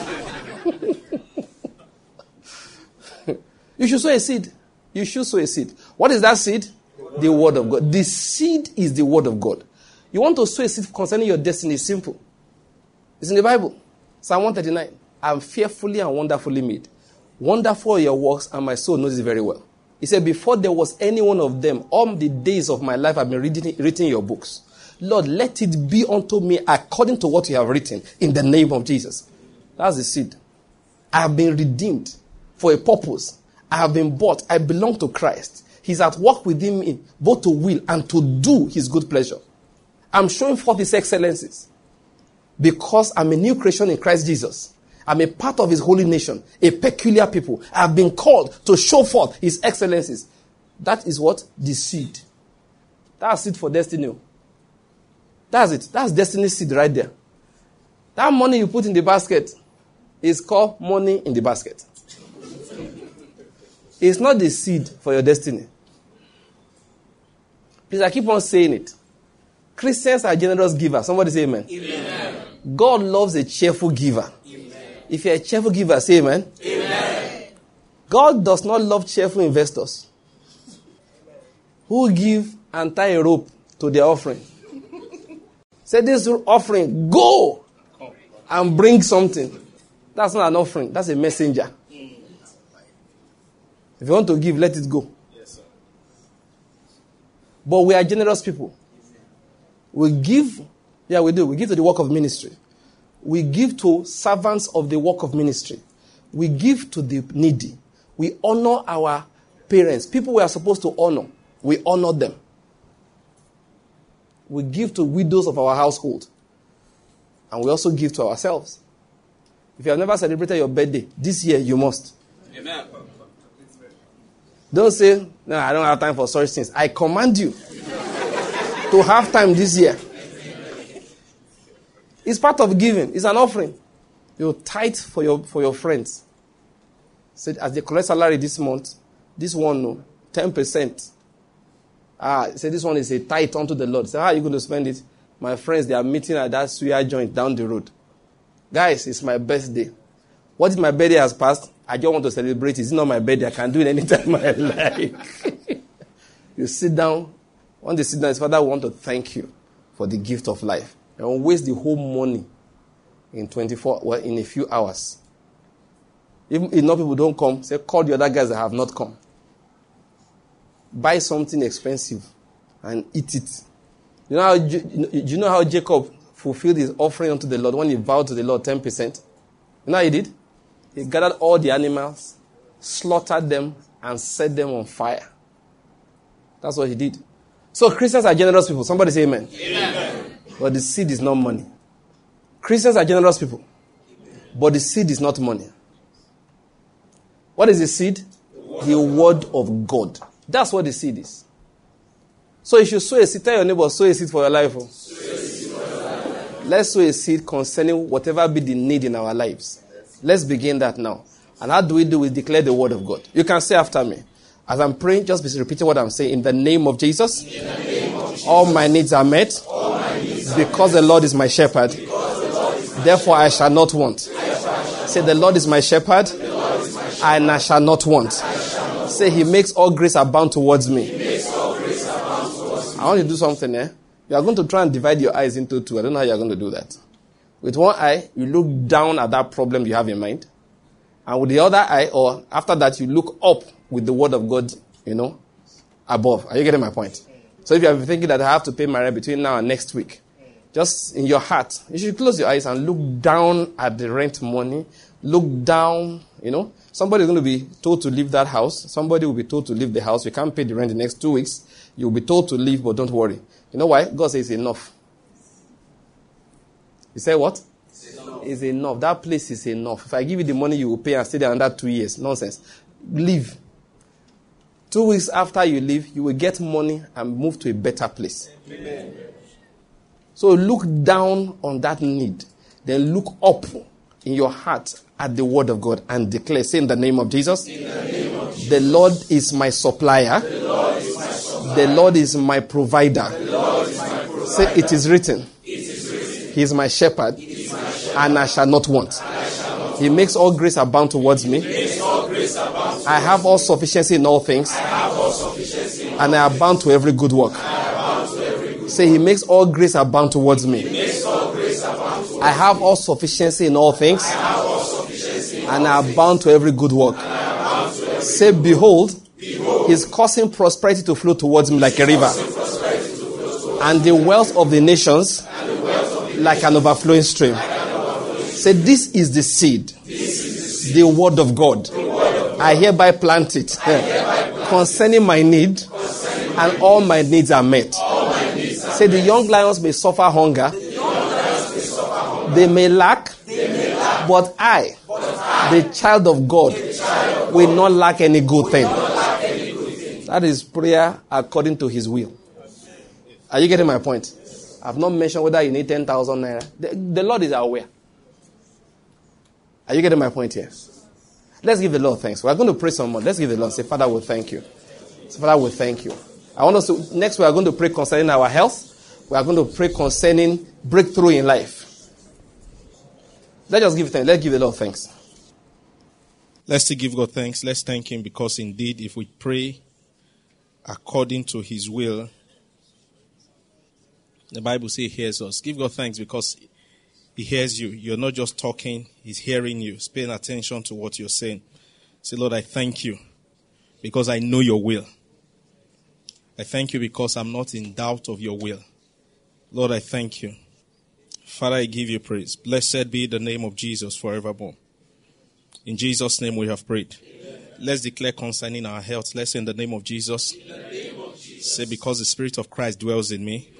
You should sow a seed. You should sow a seed. What is that seed? The word of God. The seed is the word of God. You want to sow a seed concerning your destiny. It's simple. It's in the Bible. Psalm one thirty-nine. I am fearfully and wonderfully made. Wonderful are your works, and my soul knows it very well. He said, before there was any one of them, all the days of my life I've been reading, reading your books. Lord, let it be unto me according to what you have written, in the name of Jesus. That's the seed. I have been redeemed for a purpose. I have been bought. I belong to Christ. He's at work within me, both to will and to do his good pleasure. I'm showing forth his excellencies because I'm a new creation in Christ Jesus. I'm a part of his holy nation, a peculiar people. I have been called to show forth his excellencies. That is what? The seed. That's seed for destiny. That's it. That's destiny seed right there. That money you put in the basket is called money in the basket. It's not the seed for your destiny. Please, I keep on saying it. Christians are generous givers. Somebody say amen. Amen. God loves a cheerful giver. Amen. If you're a cheerful giver, say amen. Amen. God does not love cheerful investors who give and tie a rope to their offering. Say this offering, go and bring something. That's not an offering. That's a messenger. If you want to give, let it go. Yes, sir. But we are generous people. We give, yeah, we do. We give to the work of ministry. We give to servants of the work of ministry. We give to the needy. We honor our parents. People we are supposed to honor. We honor them. We give to widows of our household. And we also give to ourselves. If you have never celebrated your birthday, this year you must. Amen. Don't say, no, I don't have time for such things. I command you to have time this year. It's part of giving. It's an offering. You tithe for your for your friends. Say, as they collect salary this month, this one, no, ten percent. Ah, say this one is a tithe unto the Lord. Say, how are you going to spend it? My friends, they are meeting at that suya joint down the road. Guys, it's my birthday. What if my birthday has passed? I just want to celebrate. It's not my birthday. I can do it anytime I like. You sit down. When they sit down, his father will want to thank you for the gift of life. And won't waste the whole money in twenty-four, well, in a few hours. If enough people don't come, say, call the other guys that have not come. Buy something expensive and eat it. You know how, you know how Jacob fulfilled his offering unto the Lord when he vowed to the Lord ten percent? You know how he did? He gathered all the animals, slaughtered them, and set them on fire. That's what he did. So Christians are generous people. Somebody say amen. Amen. But the seed is not money. Christians are generous people. But the seed is not money. What is the seed? The word of God. That's what the seed is. So if you sow a seed, tell your neighbor, sow a seed for your life. Oh. Let's sow a seed concerning whatever be the need in our lives. Let's begin that now. And how do we do? We declare the word of God. You can say after me. As I'm praying, just be repeating what I'm saying. In the name of Jesus, in the name of Jesus, all my needs are met. All my needs because are the Lord is my shepherd. Is Therefore I shall not want. Shall say the Lord is my shepherd, is my shepherd and I shall not want. Shall not say he makes all grace abound towards me. Towards I want you to do something eh? You are going to try and divide your eyes into two. I don't know how you are going to do that. With one eye, you look down at that problem you have in mind. And with the other eye, or after that, you look up with the word of God, you know, above. Are you getting my point? So if you are thinking that I have to pay my rent between now and next week, just in your heart, you should close your eyes and look down at the rent money. Look down, you know. Somebody is going to be told to leave that house. Somebody will be told to leave the house. You can't pay the rent the next two weeks. You'll be told to leave, but don't worry. You know why? God says enough. He said what? Is enough. That place is enough. If I give you the money, you will pay and stay there under two years. Nonsense. Leave. Two weeks after you leave, you will get money and move to a better place. Amen. So look down on that need. Then look up in your heart at the word of God and declare, say in the name of Jesus, in the name of Jesus, the Lord is my supplier. The Lord is my, supplier. The Lord is my provider. The Lord is my provider. Say it is written. It is written. He is my shepherd. And I shall not want. Shall not he makes all grace abound towards me. Towards I have all sufficiency in all things. All in and I abound to every good work. Every good Say, he makes all grace abound towards me. Towards I have all sufficiency in all things. In and all I abound to every good work. Every Say, behold, behold, he's causing prosperity to flow towards me like a river. And the wealth of the nations like an overflowing stream. Say, this is the seed, this is the, seed. The word of God. Word of God. I hereby plant it hereby plant concerning my need, concerning and my all need. My needs are met. My needs are Say, met. The young lions may suffer hunger, may suffer hunger. They, may lack, they may lack, but I, but I the child of God, child of will God, not lack any good thing. Any good thing. That is prayer according to his will. Are you getting my point? I've not mentioned whether you need ten thousand naira. The, the Lord is aware. Are you getting my point here? Let's give the Lord thanks. We're going to pray some more. Let's give the Lord. Say, Father, we thank you. Say, Father, we thank you. I want us to, next we are going to pray concerning our health. We are going to pray concerning breakthrough in life. Let's just give thanks. Let's give the Lord thanks. Let's still give God thanks. Let's thank him because indeed if we pray according to his will, the Bible says he hears us. Give God thanks because he hears you. You're not just talking. He's hearing you. He's paying attention to what you're saying. Say, Lord, I thank you because I know your will. I thank you because I'm not in doubt of your will. Lord, I thank you. Father, I give you praise. Blessed be the name of Jesus forevermore. In Jesus' name we have prayed. Amen. Let's declare concerning our health. Let's say in the name of Jesus. In the name of Jesus. Say, because the Spirit of Christ dwells in me.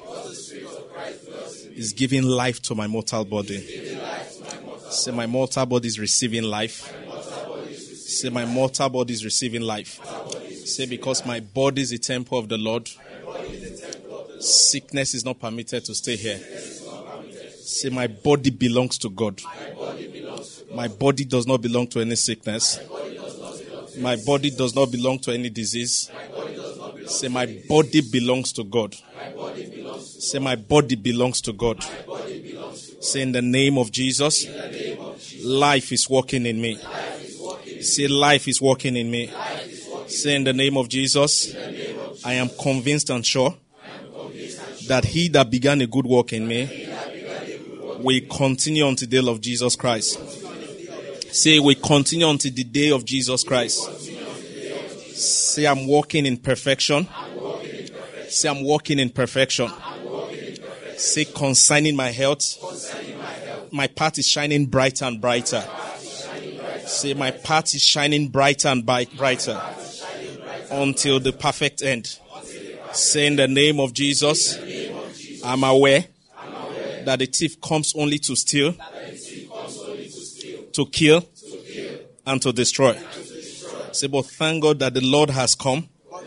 Is giving life to my mortal body. Say my mortal body is receiving life. Say my mortal body is receiving life. Say because my body is a temple of the Lord. Sickness is not permitted to stay here. Say my body belongs to God. My body does not belong to any sickness. My body does not belong to any disease. Say my body belongs to God. Say, my body belongs to God. Say, in the name of Jesus, life is working in me. Say, life is working in me. Say, in the name of Jesus, I am convinced and sure that he that began a good work in me will continue until the day of Jesus Christ. Say, we continue until the day of Jesus Christ. Say, I'm walking in perfection. Say, I'm walking in perfection. Say, concerning my health, my path is shining brighter and brighter. Say, my path is shining brighter and brighter until the perfect end. Say, in the name of Jesus, I'm aware that the thief comes only to steal, to kill, and to destroy. Say, but thank God that the Lord has come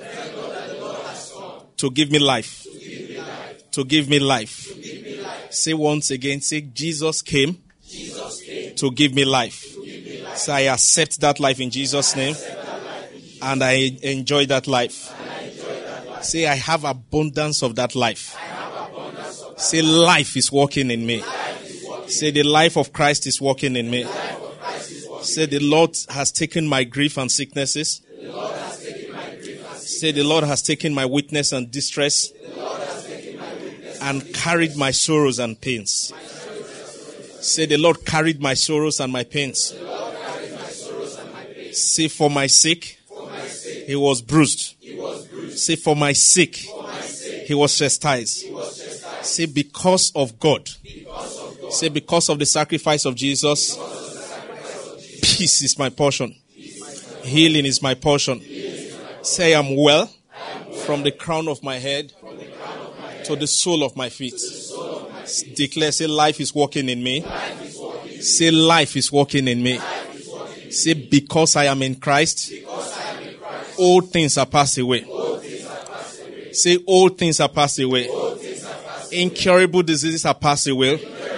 to give me life. To give me life. Say once again, say, Jesus came to give me life. So I accept that life in Jesus' name. And I enjoy that life. Say, I have abundance of that life. Say, life is working in me. Say, the life of Christ is working in me. Say, the Lord has taken my grief and sicknesses. Say, the Lord has taken my weakness and distress and carried my sorrows and pains. Say, the Lord carried my sorrows and my pains. Say, for my sake, he was bruised. Say, for my sake, he was chastised. Say, because of God. Say, because of the sacrifice of Jesus, peace is my portion. Healing is my portion. Say, I'm well from the crown of my head to the sole of my feet. Declare, say, life is working in me. Say, life is working in me. Say, because I am in Christ, all things are passed away. Say, all things are passed away. Incurable diseases are passed away.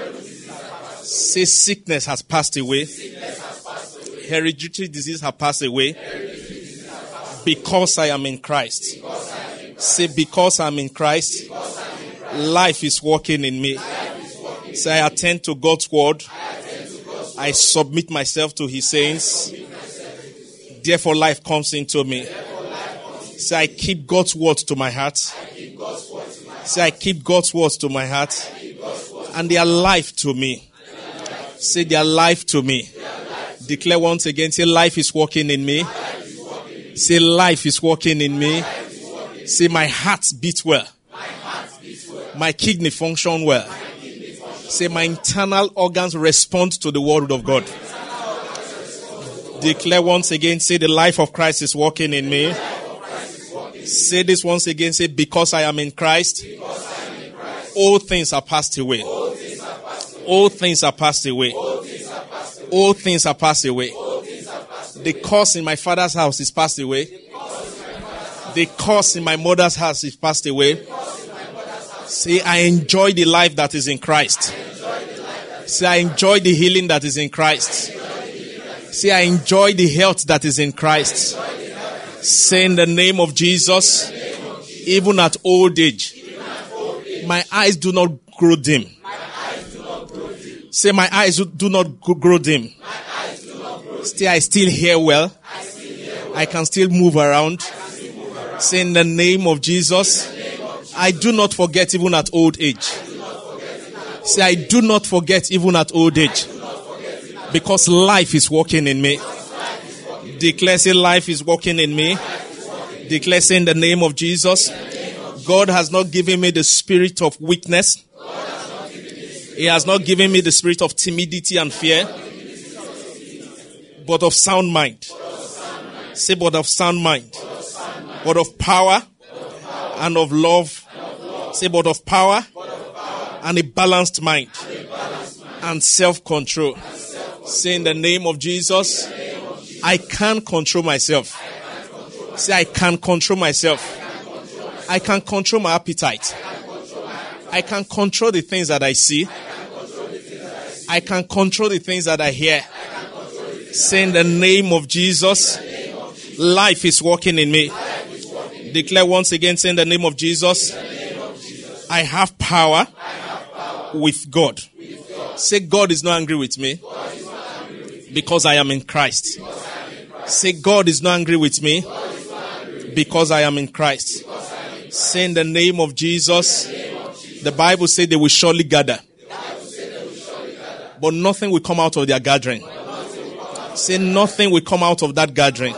Say, sickness has passed away. Hereditary disease has passed away. Because I am in Christ. Say, because I'm in Christ, life is working in me. Say, I attend to God's word. I submit myself to his sayings. Therefore, life comes into me. Say, I keep God's word to my heart. Say, I keep God's words to my heart. And they are life to me. Say, they are life to me. Declare once again, say, life is working in me. Say, life is working in me. Say, my heart beats well. My kidney function well. Say, my internal organs respond to the word of God. Declare once again, say, the life of Christ is working in me. Say this once again, say, because I am in Christ, all things are passed away. All things are passed away. All things are passed away. The curse in my father's house is passed away. The curse in my mother's house is passed away. Say, I enjoy the life that is in Christ. Say, I enjoy the healing that is in Christ. Say, I enjoy the health that is in Christ. Say, in the name of Jesus, even at old age, my eyes do not grow dim. Say, my eyes do not grow dim. Say, I still hear well. I can still move around. Say, in the name of Jesus, I do not forget even at old age. Say, I do not forget even at old age. Because life is working in me. Declare, say, life is working in me. Declare, say, in the name of Jesus, God has not given me the spirit of weakness. He has not given me the spirit of timidity and fear, but of sound mind. Say, but of sound mind. But of power and of love. Say, but of power and a balanced mind and self-control. Say, in the name of Jesus, I can control myself. Say, I can control myself. I can control my appetite. I can control the things that I see. I can control the things that I hear. Say, in the name of Jesus, life is working in me. Declare once again, say, in the name of Jesus, I have power with God. Say, God is not angry with me because I am in Christ. Say, God is not angry with me because I am in Christ. Say, in the name of Jesus, the Bible says they will surely gather, but nothing will come out of their gathering. Say, nothing will come out of that gathering.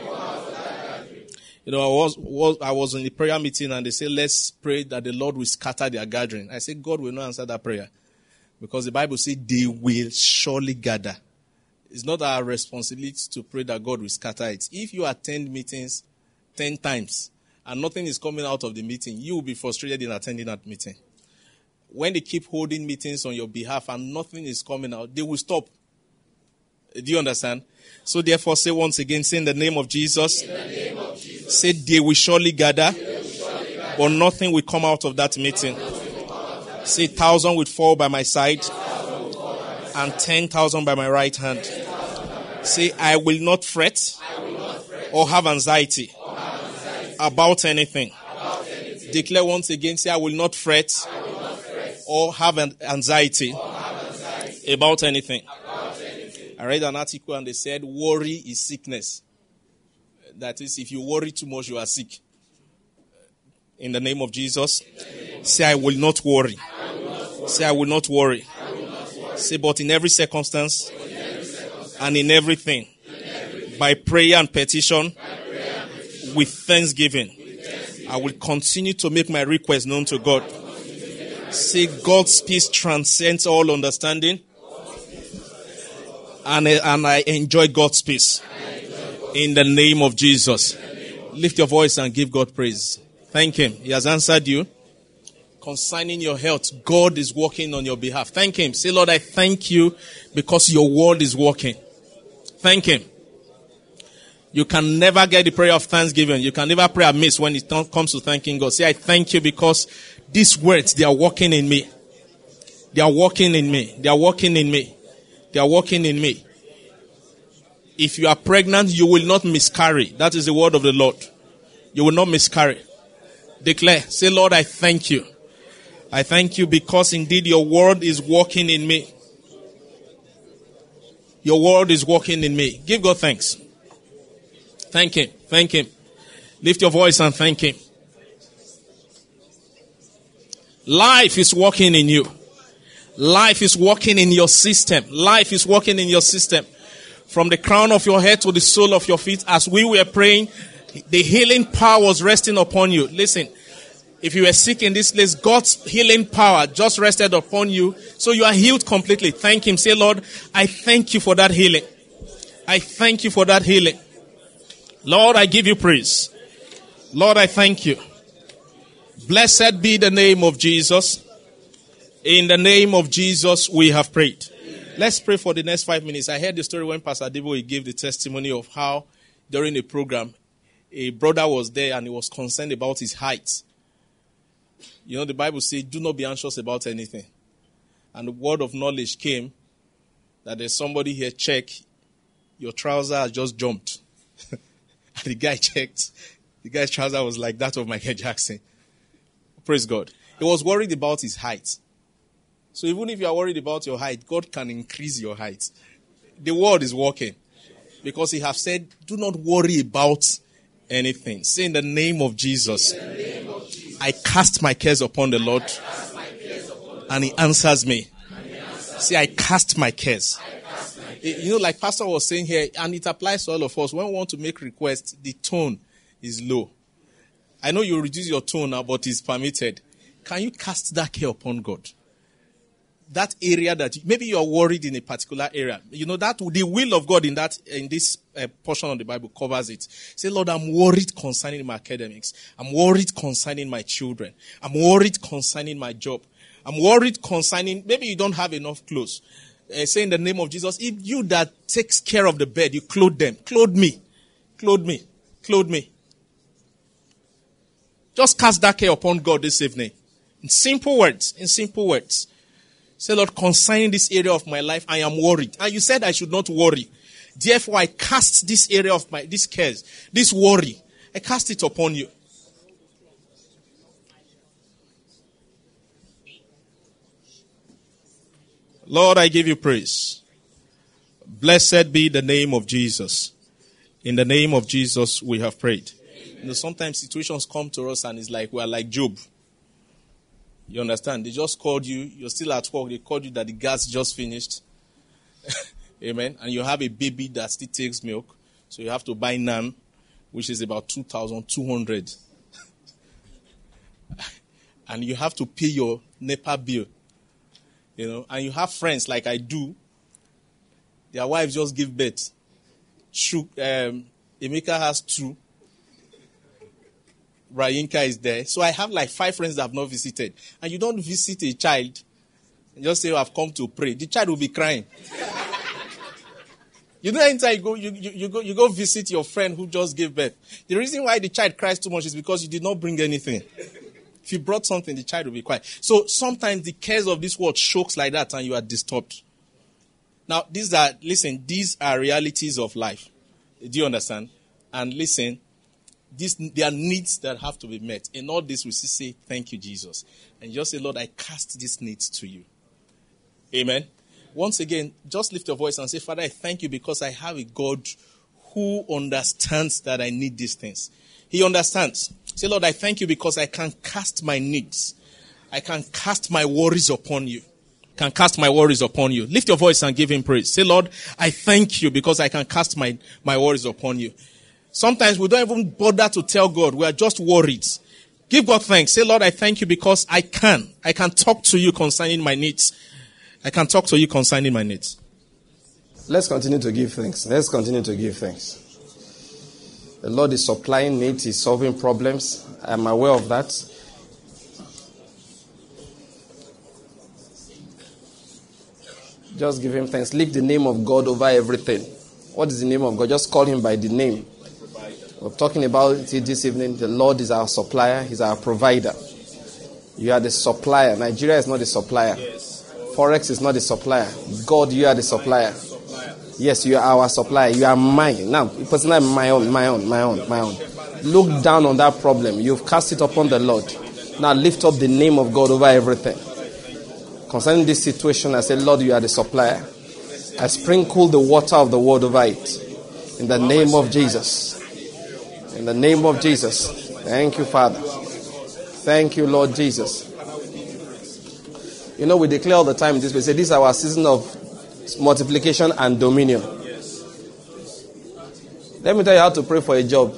You know, I was, was I was in the prayer meeting and they said, let's pray that the Lord will scatter their gathering. I said, God will not answer that prayer because the Bible says they will surely gather. It's not our responsibility to pray that God will scatter it. If you attend meetings ten times and nothing is coming out of the meeting, you will be frustrated in attending that meeting. When they keep holding meetings on your behalf and nothing is coming out, they will stop. Do you understand? So therefore, say once again, say in the name of Jesus. In the name of Jesus. Say they will surely gather, They will surely gather, but nothing will come out of that meeting. Say thousand will fall by my side, and ten thousand by my right hand. Say I will not fret, or have anxiety, about anything. Declare once again, say I will not fret, or have an anxiety, about anything. I read an article and they said worry is sickness. That is, if you worry too much, you are sick. In the name of Jesus, say I will not worry. Say I will not worry. Say but in every circumstance and in everything, by prayer and petition, with thanksgiving, I will continue to make my request known to God. Say God's peace transcends all understanding. And, and I enjoy God's peace. In the name of Jesus. Lift your voice and give God praise. Thank Him. He has answered you. Concerning your health, God is working on your behalf. Thank Him. Say, Lord, I thank you because your word is working. Thank Him. You can never get the prayer of thanksgiving. You can never pray amiss when it comes to thanking God. Say, I thank you because these words, they are working in me. They are working in me. They are working in me. They are working in me. If you are pregnant, you will not miscarry. That is the word of the Lord. You will not miscarry. Declare. Say, Lord, I thank you. I thank you because indeed your word is working in me. Your word is working in me. Give God thanks. Thank Him. Thank Him. Lift your voice and thank Him. Life is working in you. Life is working in your system. Life is working in your system. From the crown of your head to the sole of your feet, as we were praying, the healing power was resting upon you. Listen, if you were sick in this place, God's healing power just rested upon you. So you are healed completely. Thank Him. Say, Lord, I thank you for that healing. I thank you for that healing. Lord, I give you praise. Lord, I thank you. Blessed be the name of Jesus. In the name of Jesus, we have prayed. Let's pray for the next five minutes. I heard the story when Pastor Debo gave the testimony of how during a program, a brother was there and he was concerned about his height. You know, the Bible says, do not be anxious about anything. And the word of knowledge came that there's somebody here, check, your trouser has just jumped. And the guy checked. The guy's trouser was like that of Michael Jackson. Praise God. He was worried about his height. So even if you are worried about your height, God can increase your height. The word is working. Because He has said, do not worry about anything. Say in the name of Jesus, name of Jesus. I cast my cares upon the Lord, Upon and He answers me. He answers Say, I cast my cares. I cast my You know, like Pastor was saying here, and it applies to all of us. When we want to make requests, the tone is low. I know you reduce your tone now, but it's permitted. Can you cast that care upon God? That area that you, maybe you are worried in a particular area. You know that the will of God in that in this uh, portion of the Bible covers it. Say, Lord, I'm worried concerning my academics. I'm worried concerning my children. I'm worried concerning my job. I'm worried concerning, maybe you don't have enough clothes. Uh, say in the name of Jesus, if you that takes care of the bed, you clothe them. Clothe me. Clothe me. Clothe me. Just cast that care upon God this evening. In simple words. In simple words. Say, Lord, concerning this area of my life, I am worried. And you said I should not worry. Therefore, I cast this area of my, this cares, this worry, I cast it upon you. Lord, I give you praise. Blessed be the name of Jesus. In the name of Jesus, we have prayed. You know, sometimes situations come to us and it's like, we are like Job. You understand? They just called you. You're still at work. They called you that the gas just finished. Amen. And you have a baby that still takes milk. So you have to buy naan, which is about two thousand two hundred. And you have to pay your NEPA bill. You know, and you have friends like I do. Their wives just give birth. Um, Emeka has two. Rayinka is there. So I have like five friends that have not visited. And you don't visit a child and just say, oh, I've come to pray. The child will be crying. You know, anytime you go, you, you, you go, you go visit your friend who just gave birth. The reason why the child cries too much is because you did not bring anything. If you brought something, the child will be quiet. So sometimes the cares of this world chokes like that and you are disturbed. Now, these are, listen, these are realities of life. Do you understand? And listen, these, there are needs that have to be met. In all this, we say, thank you, Jesus. And just say, Lord, I cast these needs to you. Amen. Once again, just lift your voice and say, Father, I thank you because I have a God who understands that I need these things. He understands. Say, Lord, I thank you because I can cast my needs. I can cast my worries upon you. Can cast my worries upon you. Lift your voice and give him praise. Say, Lord, I thank you because I can cast my, my worries upon you. Sometimes we don't even bother to tell God. We are just worried. Give God thanks. Say, Lord, I thank you because I can. I can talk to you concerning my needs. I can talk to you concerning my needs. Let's continue to give thanks. Let's continue to give thanks. The Lord is supplying needs. He's solving problems. I'm aware of that. Just give him thanks. Lift the name of God over everything. What is the name of God? Just call him by the name. We're talking about it this evening. The Lord is our supplier. He's our provider. You are the supplier. Nigeria is not the supplier. Forex is not the supplier. God, you are the supplier. Yes, you are our supplier. You are mine. Now, personally, my own, my own, my own, my own. Look down on that problem. You've cast it upon the Lord. Now lift up the name of God over everything. Concerning this situation, I say, Lord, you are the supplier. I sprinkle the water of the word over it. In the name of Jesus. In the name of Jesus. Thank you, Father. Thank you, Lord Jesus. You know, we declare all the time this. We say, this is our season of multiplication and dominion. Let me tell you how to pray for a job.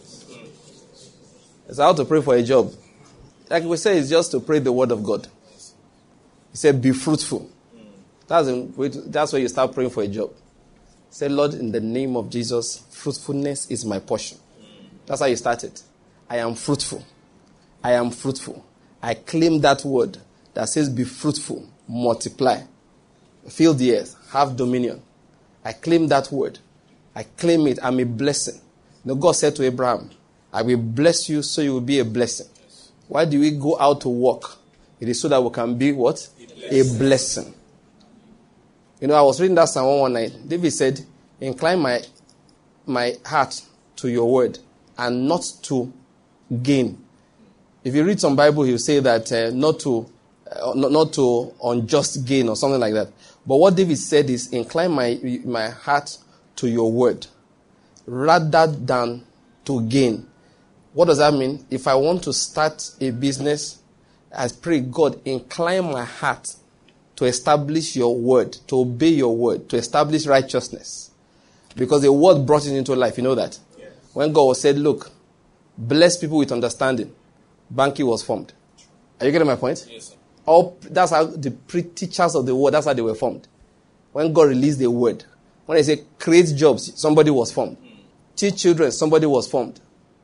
It's how to pray for a job. Like we say, it's just to pray the word of God. He said, be fruitful. That's, that's where you start praying for a job. Say, Lord, in the name of Jesus, fruitfulness is my portion. That's how you start it. I am fruitful. I am fruitful. I claim that word that says, be fruitful, multiply, fill the earth, have dominion. I claim that word. I claim it. I'm a blessing. You know, God said to Abraham, I will bless you so you will be a blessing. Why do we go out to work? It is so that we can be what? A blessing. You know, I was reading that Psalm one one nine. David said, incline my, my heart to your word and not to gain. If you read some Bible, he'll say that uh, not to uh, not, not to unjust gain or something like that. But what David said is, incline my, my heart to your word rather than to gain. What does that mean? If I want to start a business, I pray, God, incline my heart to establish your word, to obey your word, to establish righteousness. Because the word brought it into life. You know that? Yeah. When God said, look, bless people with understanding, Banky was formed. Are you getting my point? Yes, sir. All, that's how the pre-teachers of the word, that's how they were formed. When God released the word, when they say create jobs, somebody was formed. Mm. Teach children, somebody was formed.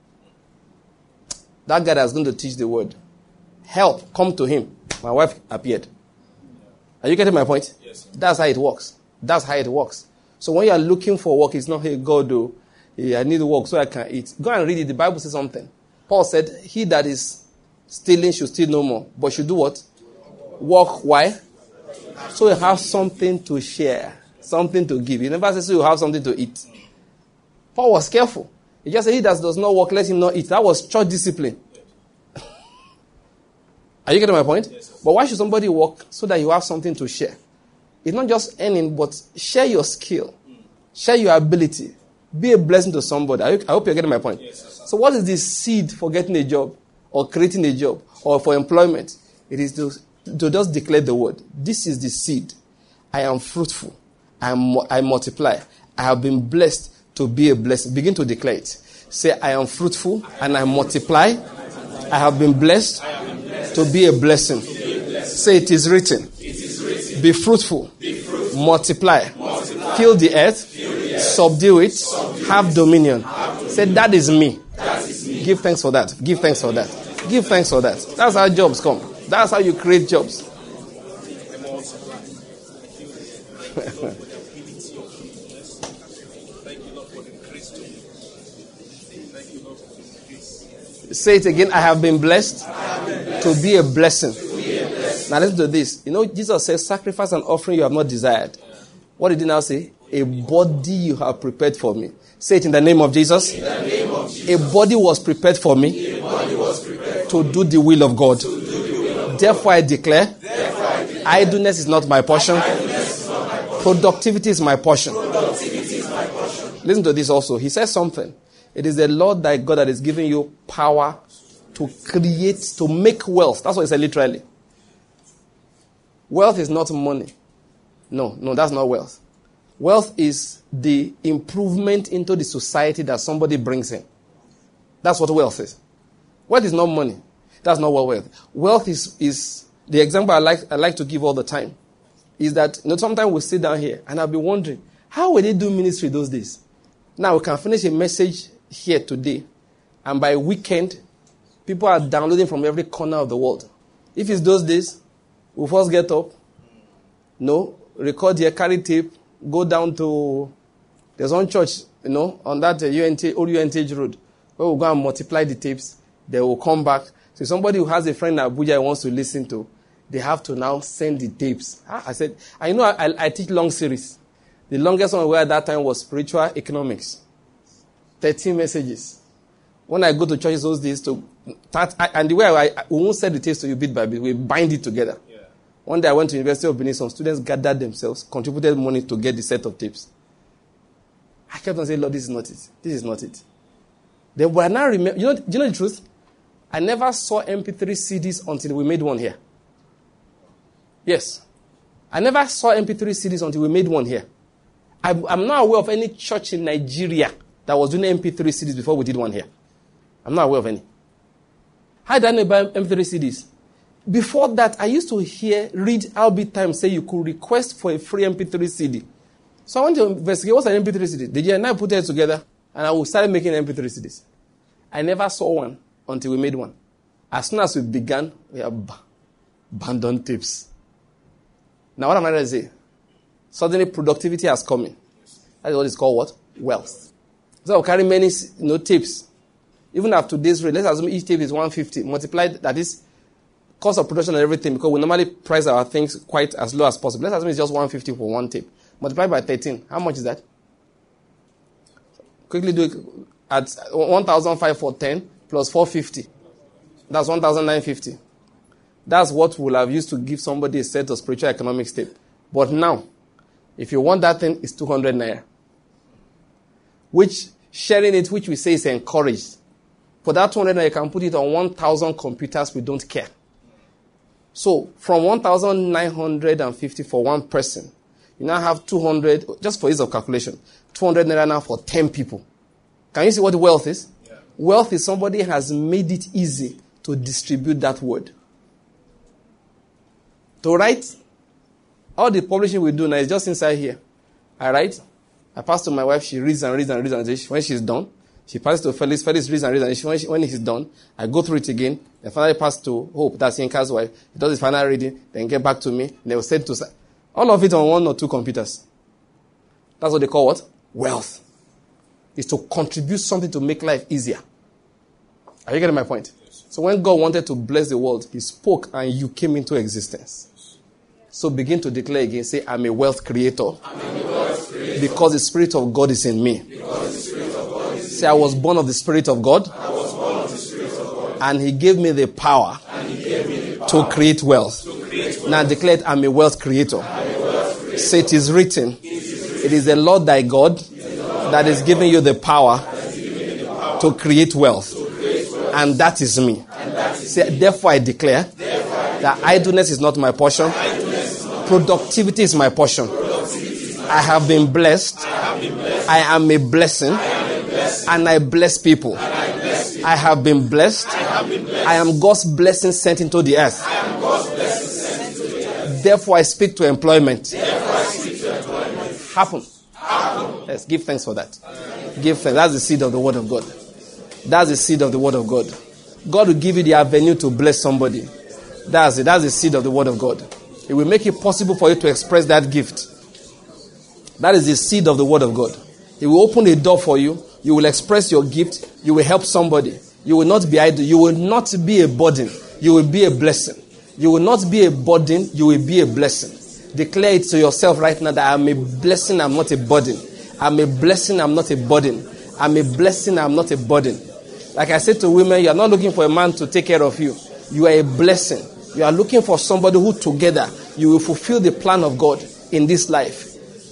That guy that's going to teach the word. Help, come to him. My wife appeared. Are you getting my point? Yes, sir. That's how it works. That's how it works. So when you are looking for work, it's not, hey, God, do, hey, I need work so I can eat. Go and read it. The Bible says something. Paul said, he that is stealing should steal no more, but should do what? Work. Why? So you have something to share, something to give. He never says so you have something to eat. Paul was careful. He just said, he that does not work, let him not eat. That was church discipline. Are you getting my point? Yes, but why should somebody work? So that you have something to share. It's not just earning, but share your skill. Share your ability. Be a blessing to somebody. I hope you're getting my point. Yes, so what is the seed for getting a job or creating a job or for employment? It is to, to just declare the word. This is the seed. I am fruitful. I am, I multiply. I have been blessed to be a blessing. Begin to declare it. Say, I am fruitful and I multiply. I have been blessed to be a blessing. Say, it is written. Be fruitful. Multiply. Fill the earth. Subdue it. Have dominion. Say, that is me. Give thanks for that. Give thanks for that. Give thanks for that. That's how jobs come. That's how you create jobs. Say it again. I have been blessed, have been blessed to be a blessing. Be a blessing. Now listen to this. You know, Jesus says, sacrifice and offering you have not desired. What did he now say? A body you have prepared for me. Say it in the name of Jesus. In the name of Jesus. A body was prepared for me, a body was prepared to do the will of God. To do the will of God. Therefore I declare, Therefore I declare idleness is not my portion. Is not my portion. Productivity is my portion. Productivity is my portion. Listen to this also. He says something. It is the Lord thy God that is giving you power to create, to make wealth. That's what he said literally. Wealth is not money. No, no, that's not wealth. Wealth is the improvement into the society that somebody brings in. That's what wealth is. Wealth is not money. That's not what wealth. Wealth is, is the example I like, I like to give all the time. Is that, you know, sometimes we sit down here and I'll be wondering, how would they do ministry those days? Now we can finish a message here today, and by weekend, people are downloading from every corner of the world. If it's those days, we first get up, no, record here, carry tape, go down to, there's one church, you know, on that uh, U N T, old U N T H road, where we'll go and multiply the tapes, they will come back. So somebody who has a friend in Abuja wants to listen to, they have to now send the tapes. I said, I know I, I teach long series. The longest one we were at that time was spiritual economics. thirteen messages. When I go to churches those days, to start, and the way I, I we won't send the tapes to you bit by bit, we bind it together. Yeah. One day I went to University of Benin, some students gathered themselves, contributed money to get the set of tapes. I kept on saying, Lord, this is not it. This is not it. They were now remember. You know, do you know the truth? I never saw M P three C Ds until we made one here. Yes. I never saw M P three C Ds until we made one here. I, I'm not aware of any church in Nigeria that was doing M P three C Ds before we did one here. I'm not aware of any. How did I know about M P three C Ds? Before that, I used to hear, read Albert Times say you could request for a free M P three C D. So I went to investigate what's an M P three C D. Did you and I put it together and I will start making M P three C Ds. I never saw one until we made one. As soon as we began, we have abandoned tapes. Now what am I going to say? Suddenly productivity has come in. That is what is called what? Wealth. So I'll carry many, you know, tapes. Even at today's rate, let's assume each tape is one hundred fifty. Multiplied, that is cost of production and everything, because we normally price our things quite as low as possible. Let's assume it's just one hundred fifty for one tape. Multiplied by thirteen. How much is that? Quickly do it at one thousand five for ten plus four hundred fifty. That's one thousand nine hundred fifty. That's what we'll have used to give somebody a set of spiritual economics tape. But now, if you want that thing, it's two hundred naira. Which, sharing it, which we say is encouraged. For that two hundred naira, you can put it on one thousand computers, we don't care. So, from one thousand nine hundred fifty for one person, you now have two hundred, just for ease of calculation, two hundred naira now for ten people. Can you see what wealth is? Yeah. Wealth is somebody has made it easy to distribute that word. To write, all the publishing we do now is just inside here. I write, I pass to my wife, she reads and reads and reads and reads. When she's done, she passes to Felix, Felix reads and reads and reads. When, she, when he's done, I go through it again, and finally pass to Hope, that's Yinka's wife. He does his final reading, then get back to me, and they will send to, all of it on one or two computers. That's what they call what? Wealth. Is to contribute something to make life easier. Are you getting my point? Yes. So when God wanted to bless the world, he spoke and you came into existence. So begin to declare again, say, I'm a wealth creator. I'm a wealth creator. Because the Spirit of God is in me. Because the Spirit of God is in say, I was born of the Spirit of God. I was born of the Spirit of God. And he gave me the power, and he gave me the power to create wealth. To create wealth. Now declare, I'm a wealth creator. I'm a wealth creator. Say, it is written. It is, written. It is the Lord thy God that is giving you the power to create wealth. And that is me. Say, therefore I declare that idleness is not my portion. Productivity is my portion. I have been blessed. I am a blessing. And I bless people. I have been blessed. I am God's blessing sent into the earth. Therefore I speak to employment. Happen. Yes, give thanks for that. Give thanks. That's the seed of the word of God. That's the seed of the word of God. God will give you the avenue to bless somebody. That's it. That's the seed of the word of God. It will make it possible for you to express that gift. That is the seed of the word of God. It will open a door for you. You will express your gift. You will help somebody. You will not be idle. You will not be a burden. You will be a blessing. You will not be a burden. You will be a blessing. Declare it to yourself right now that I'm a blessing. I'm not a burden. I'm a blessing. I'm not a burden. I'm a blessing. I'm not a burden. Like I said to women, you are not looking for a man to take care of you. You are a blessing. You are looking for somebody who together you will fulfill the plan of God in this life.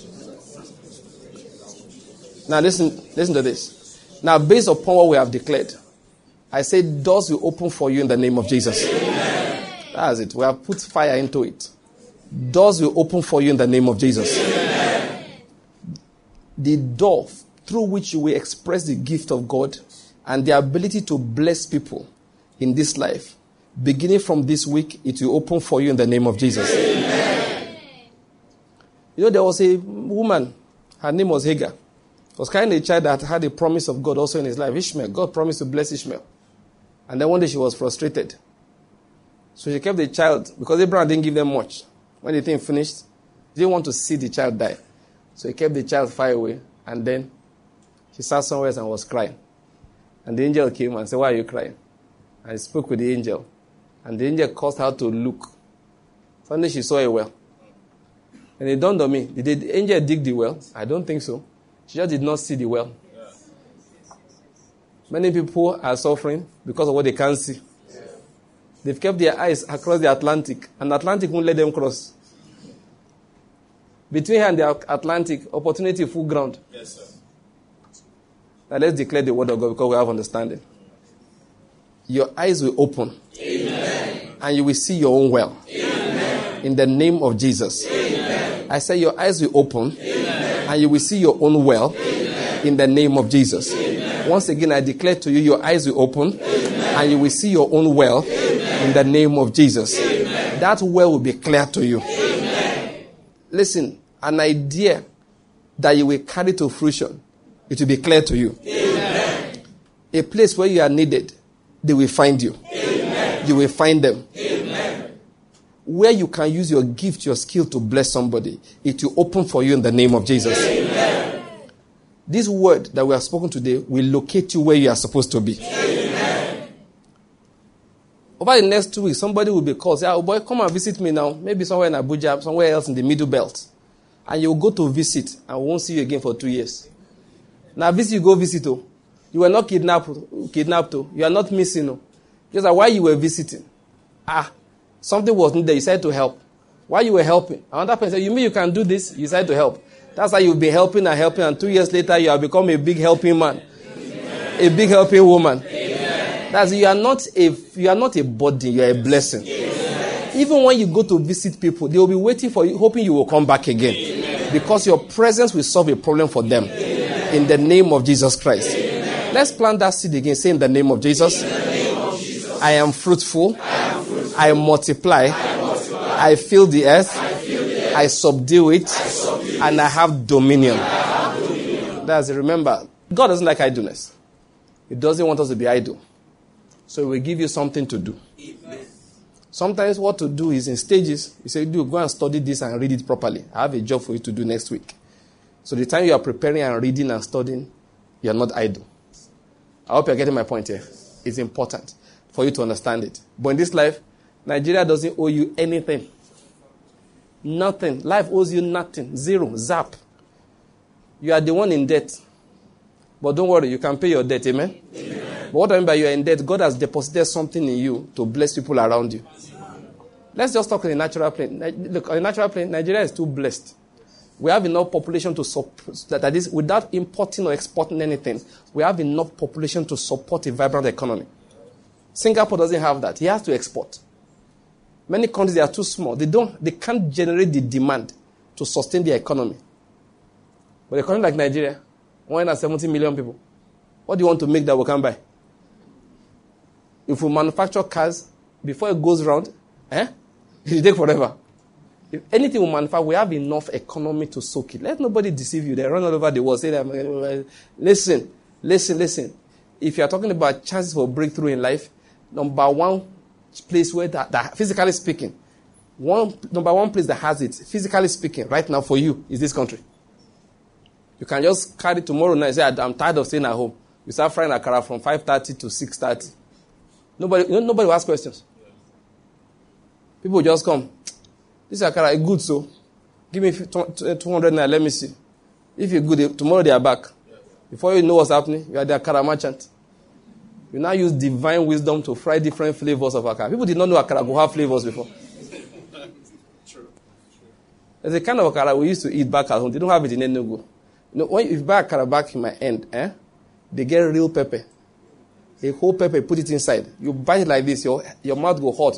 Now listen, listen to this. Now based upon what we have declared, I say doors will open for you in the name of Jesus. Amen. That's it. We have put fire into it. Doors will open for you in the name of Jesus. Amen. The door through which you will express the gift of God and the ability to bless people in this life, beginning from this week, it will open for you in the name of Jesus. Amen. You know, there was a woman, her name was Hagar. It was kind of a child that had a promise of God also in his life. Ishmael. God promised to bless Ishmael. And then one day she was frustrated. So she kept the child, because Abraham didn't give them much. When the thing finished, she didn't want to see the child die. So he kept the child far away. And then she sat somewhere else and was crying. And the angel came and said, "Why are you crying?" And he spoke with the angel. And the angel caused her to look. Suddenly she saw a well. And it dawned on me, did the angel dig the well? I don't think so. She just did not see the well. Many people are suffering because of what they can't see. They've kept their eyes across the Atlantic, and the Atlantic won't let them cross. Between her and the Atlantic, opportunity full ground. Yes, sir. Now let's declare the word of God because we have understanding. Your eyes will open. Amen. And you will see your own well. Amen. In the name of Jesus. Amen. I say your eyes will open. Amen. And you will see your own well. Amen. In the name of Jesus. Amen. Once again, I declare to you, your eyes will open. Amen. And you will see your own well. Amen. In the name of Jesus. Amen. That well will be clear to you. Amen. Listen, an idea that you will carry to fruition, it will be clear to you. Amen. A place where you are needed, they will find you. Amen. You will find them. Amen. Where you can use your gift, your skill to bless somebody, it will open for you in the name of Jesus. Amen. This word that we have spoken today will locate you where you are supposed to be. Amen. Over the next two weeks, somebody will be called, say, "Oh boy, come and visit me now." Maybe somewhere in Abuja, somewhere else in the Middle Belt. And you will go to visit and we won't see you again for two years. Now visit, you go visit. Oh. You were not kidnapped. Kidnapped. Oh. You are not missing. Oh. Just like while you were visiting, ah, something was needed. You decided to help. While you were helping, another person said, "You mean you can do this?" You decided to help. That's how you've been helping and helping, and two years later, you have become a big helping man, Amen. A big helping woman. Amen. That's you are not a you are not a body. You are a blessing. Amen. Even when you go to visit people, they will be waiting for you, hoping you will come back again, Amen. Because your presence will solve a problem for them. Amen. In the name of Jesus Christ. Amen. Let's plant that seed again. Say in the name of Jesus. Name of Jesus. I am fruitful. I am fruitful. I multiply. I, multiply. I fill the earth. I, fill the earth. I subdue it. I subdue it. And I have dominion. I have dominion. That's it. Remember, God doesn't like idleness. He doesn't want us to be idle. So he will give you something to do. Amen. Sometimes what to do is in stages. You say, "Do go and study this and read it properly. I have a job for you to do next week." So the time you are preparing and reading and studying, you are not idle. I hope you are getting my point here. It's important for you to understand it. But in this life, Nigeria doesn't owe you anything. Nothing. Life owes you nothing. Zero. Zap. You are the one in debt. But don't worry, you can pay your debt. Amen? Amen. But what I mean by you are in debt, God has deposited something in you to bless people around you. Let's just talk on the natural plane. Look, on the natural plane, Nigeria is too blessed. We have enough population to support, that is, without importing or exporting anything, we have enough population to support a vibrant economy. Singapore doesn't have that. He has to export. Many countries, they are too small. They don't, they can't generate the demand to sustain their economy. But a country like Nigeria, one hundred seventy million people, what do you want to make that we can buy? If we manufacture cars, before it goes round, eh, it will take forever. If anything we manufacture, we have enough economy to soak it. Let nobody deceive you. They run all over the world. Say that, listen, listen, listen. If you are talking about chances for breakthrough in life, number one place where that, that physically speaking, One number one place that has it, physically speaking, right now for you, is this country. You can just carry tomorrow night and say, I'm tired of staying at home. You start frying akara from five thirty to six thirty. Nobody, nobody will ask questions. People will just come. This akara is good, so give me two hundred naira, let me see. If you're good, tomorrow they are back. Before you know what's happening, you are the akara merchant. You now use divine wisdom to fry different flavors of akara. People did not know akara could have flavors before. There's a kind of akara we used to eat back at home. They don't have it in Enugu. You know, when you buy akara back in my end, eh, they get real pepper. A whole pepper, put it inside. You bite it like this, your, your mouth go hot.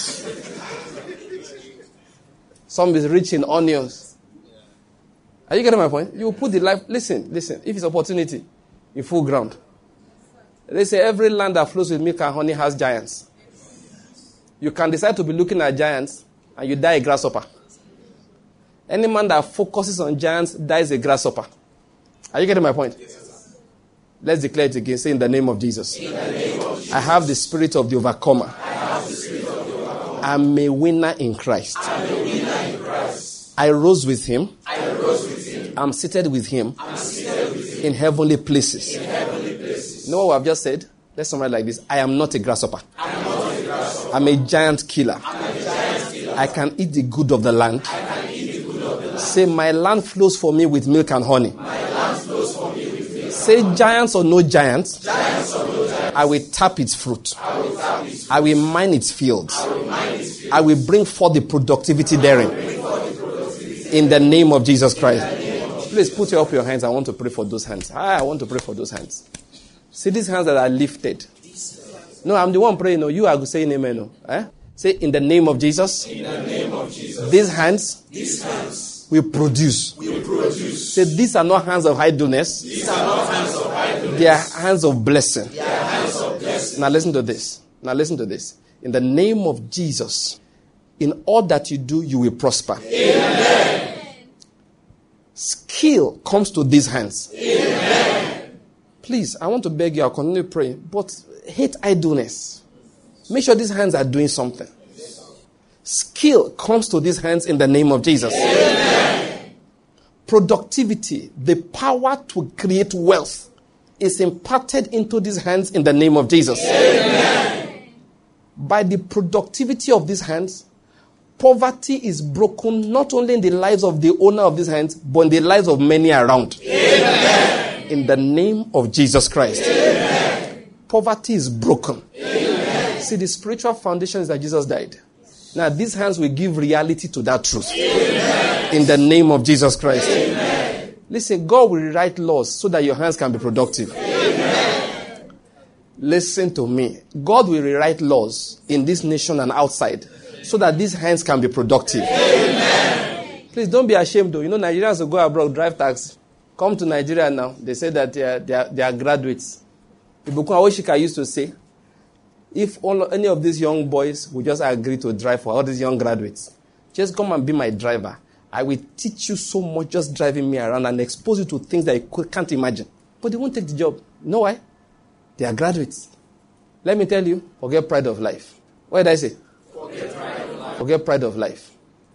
Some is rich in onions. Are you getting my point? You put the life, listen, listen, if it's opportunity, in full ground. They say every land that flows with milk and honey has giants. You can decide to be looking at giants and you die a grasshopper. Any man that focuses on giants dies a grasshopper. Are you getting my point? Yes, let's declare it again. Say, in the name of Jesus. In the name of Jesus. I have the spirit of the overcomer. I have the spirit of the overcomer. I'm a winner in Christ. I'm a winner in Christ. I rose with him. I rose with him. I'm seated with him. I'm seated with him. In heavenly places. In heavenly places. You know what I've just said? Let's summarize like this. I am not a grasshopper. I am not a grasshopper. I'm a giant killer. I'm a giant killer. I can eat the good of the land. I can eat the good of the land. Say, my land flows for me with milk and honey. My land flows for me with milk. Say, giants or no giants, giants or no giants, I will tap its fruit. I will tap its fruit. I will mine its fields. I will mine its fields. I will bring forth the productivity therein. In the name of Jesus Christ. Please put up your hands. I want to pray for those hands. I want to pray for those hands. See these hands that are lifted. No, I'm the one praying. No, you are saying amen. No. Eh? Say, in the name of Jesus. In the name of Jesus. These hands. These hands. Will produce. Will produce. Say, these are not hands of idleness. These are not hands of idleness. They are hands of blessing. They are hands of blessing. Now listen to this. Now listen to this. In the name of Jesus, in all that you do, you will prosper. Amen. Skill comes to these hands. Amen. Please, I want to beg you, I'll continue praying, but hate idleness. Make sure these hands are doing something. Skill comes to these hands in the name of Jesus. Amen. Productivity, the power to create wealth, is imparted into these hands in the name of Jesus. Amen. By the productivity of these hands, poverty is broken not only in the lives of the owner of these hands, but in the lives of many around. Amen. In the name of Jesus Christ. Amen. Poverty is broken. Amen. See, the spiritual foundation is that Jesus died. Now, these hands will give reality to that truth. Amen. In the name of Jesus Christ. Amen. Listen, God will rewrite laws so that your hands can be productive. Amen. Listen to me. God will rewrite laws in this nation and outside so that these hands can be productive. Amen. Please don't be ashamed though. You know, Nigerians will go abroad, drive taxi. Come to Nigeria now. They say that they are, they are, they are graduates. Ibukun Awoshika used to say, if all, any of these young boys would just agree to drive for all these young graduates, just come and be my driver. I will teach you so much just driving me around and expose you to things that you can't imagine. But they won't take the job. You know why? They are graduates. Let me tell you, forget pride of life. What did I say? Forget pride of life. Forget pride of life.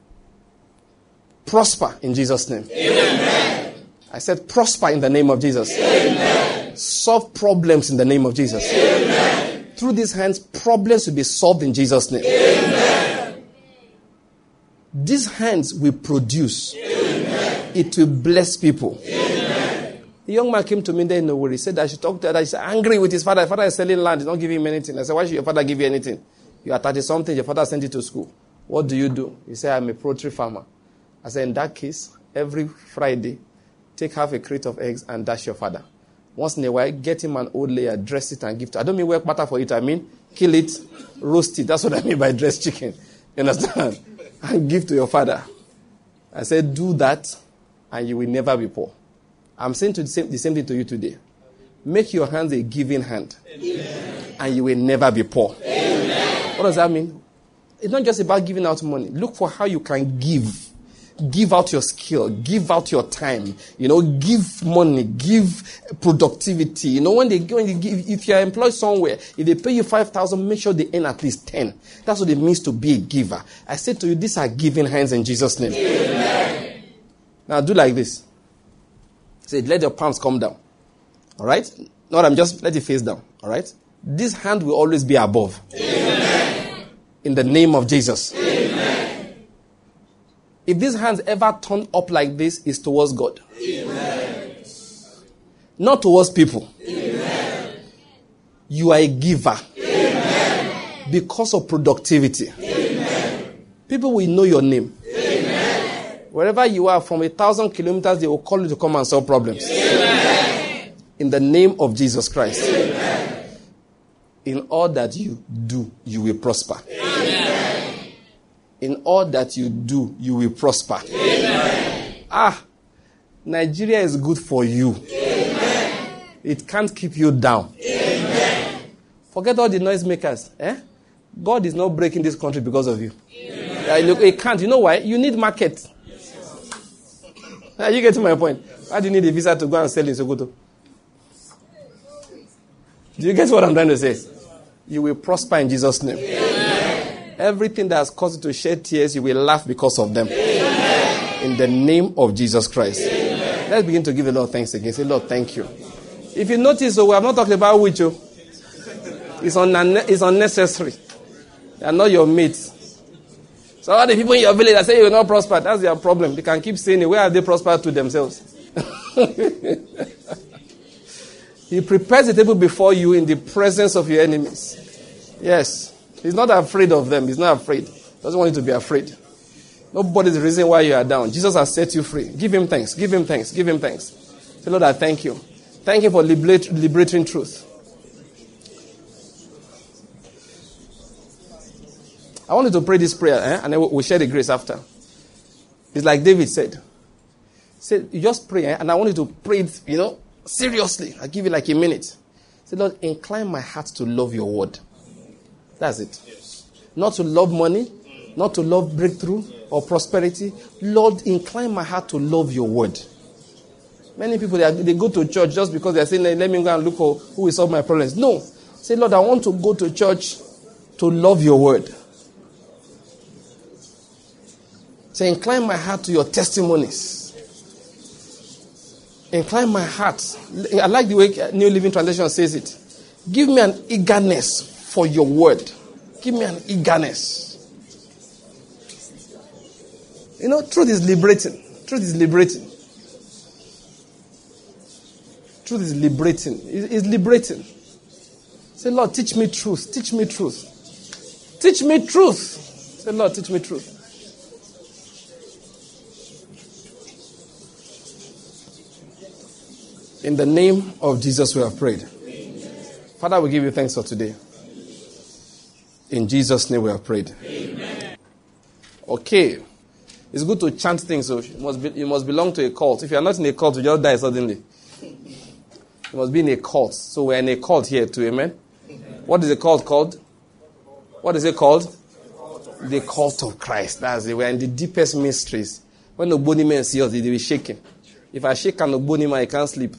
Prosper in Jesus' name. Amen. I said prosper in the name of Jesus. Amen. Solve problems in the name of Jesus. Amen. Through these hands, problems will be solved in Jesus' name. Amen. These hands will produce. Amen. It will bless people. Amen. The young man came to me there in Nowhere. He said, I should talk to her. He's angry with his father. His father is selling land. He's not giving him anything. I said, why should your father give you anything? You are thirty-something. Your father sent you to school. What do you do? He said, I'm a poultry farmer. I said, in that case, every Friday, take half a crate of eggs and dash your father. Once in a while, get him an old layer, dress it and give it. I don't mean work matter for it. I mean, kill it, roast it. That's what I mean by dressed chicken. You understand? And give to your father. I said, do that and you will never be poor. I'm saying to the, same, the same thing to you today. Make your hands a giving hand. Amen. And you will never be poor. Amen. What does that mean? It's not just about giving out money. Look for how you can give. Give out your skill. Give out your time. You know, give money. Give productivity. You know, when they, when they give, if you're employed somewhere, if they pay you five thousand, make sure they earn at least ten. That's what it means to be a giver. I say to you, these are giving hands in Jesus' name. Amen. Now do like this. Say, let your palms come down. All right? Not I'm just let it face down. All right? This hand will always be above. Amen. In the name of Jesus. Amen. If these hands ever turn up like this, it's towards God. Amen. Not towards people. Amen. You are a giver. Amen. Because of productivity. Amen. People will know your name. Amen. Wherever you are, from a thousand kilometers, they will call you to come and solve problems. Amen. In the name of Jesus Christ. Amen. In all that you do, you will prosper. Amen. In all that you do, you will prosper. Amen. Ah, Nigeria is good for you. Amen. It can't keep you down. Amen. Forget all the noisemakers. Eh? God is not breaking this country because of you. Uh, look, it can't. You know why? You need market. Uh, you get to my point. Why do you need a visa to go and sell in Sokoto? Do you get what I'm trying to say? You will prosper in Jesus' name. Amen. Everything that has caused you to shed tears, you will laugh because of them. Amen. In the name of Jesus Christ. Amen. Let's begin to give the Lord thanks again. Say, Lord, thank you. If you notice, so we have not talked about with you. It's, un- it's unnecessary. They are not your mates. So all the people in your village that say you will not prosper, that's their problem. They can keep saying it. Where have they prospered to themselves? He prepares the table before you in the presence of your enemies. Yes. He's not afraid of them. He's not afraid. He doesn't want you to be afraid. Nobody's the reason why you are down. Jesus has set you free. Give him thanks. Give him thanks. Give him thanks. Say, Lord, I thank you. Thank you for liberate, liberating truth. I want you to pray this prayer, eh? And then we'll share the grace after. It's like David said. Say, you just pray, eh? And I want you to pray it, you know, seriously. I'll give you like a minute. Say, Lord, incline my heart to love your word. That's it. Yes. Not to love money, not to love breakthrough or prosperity. Lord, incline my heart to love your word. Many people, they, are, they go to church just because they're saying, let me go and look for who will solve my problems. No. Say, Lord, I want to go to church to love your word. Say, incline my heart to your testimonies. Incline my heart. I like the way New Living Translation says it. Give me an eagerness for your word. Give me an eagerness. You know, truth is liberating. Truth is liberating. Truth is liberating. It's liberating. Say, Lord, teach me truth. Teach me truth. Teach me truth. Say, Lord, teach me truth. In the name of Jesus we have prayed. Amen. Father, we give you thanks for today. In Jesus' name we have prayed. Amen. Okay. It's good to chant things. So you must, be, you must belong to a cult. If you are not in a cult, you just die suddenly. You must be in a cult. So we're in a cult here too. Amen. Amen. What is the cult called? What is it called? The cult of Christ. That's it. We're in the deepest mysteries. When the bony men see us, they will be shaking. If I shake an Ogboni man, I can't sleep.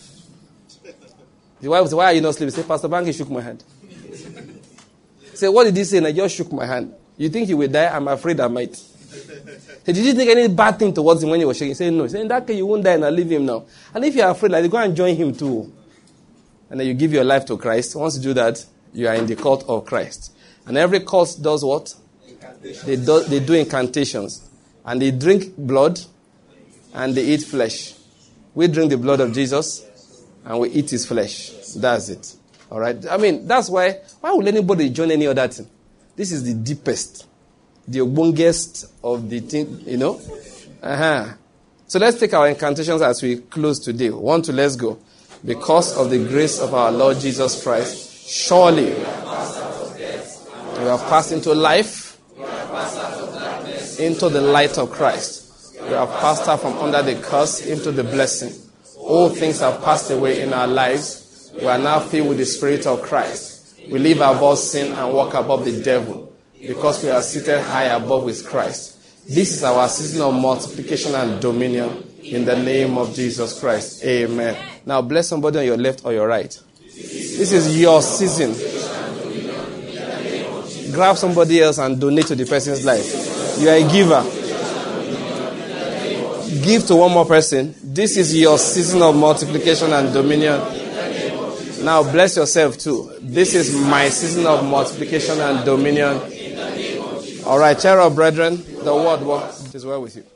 The wife says, why are you not sleeping? Say, Pastor Banky shook my hand. Say, what did he say? And I just shook my hand. You think he will die? I'm afraid I might. Say, did you think any bad thing towards him when he was shaking? Say, no. Say, in that case, you won't die and I'll leave him now. And if you're afraid, like, go and join him too. And then you give your life to Christ. Once you do that, you are in the cult of Christ. And every cult does what? They do, they do incantations. And they drink blood and they eat flesh. We drink the blood of Jesus and we eat his flesh. That's it. All right? I mean, that's why, why would anybody join any other thing? This is the deepest, the obongest of the thing, you know? Uh-huh. So let's take our incantations as we close today. One, two, let's go. Because of the grace of our Lord Jesus Christ, surely we have passed into life, into the light of Christ. We have passed out from under the curse into the blessing. All things have passed away in our lives. We are now filled with the Spirit of Christ. We live above sin and walk above the devil because we are seated high above with Christ. This is our season of multiplication and dominion in the name of Jesus Christ. Amen. Now bless somebody on your left or your right. This is your season. Grab somebody else and donate to the person's life. You are a giver. Give to one more person. This is your season of multiplication and dominion. Now bless yourself too. This is my season of multiplication and dominion. All right, cheer up, brethren. The word is well with you.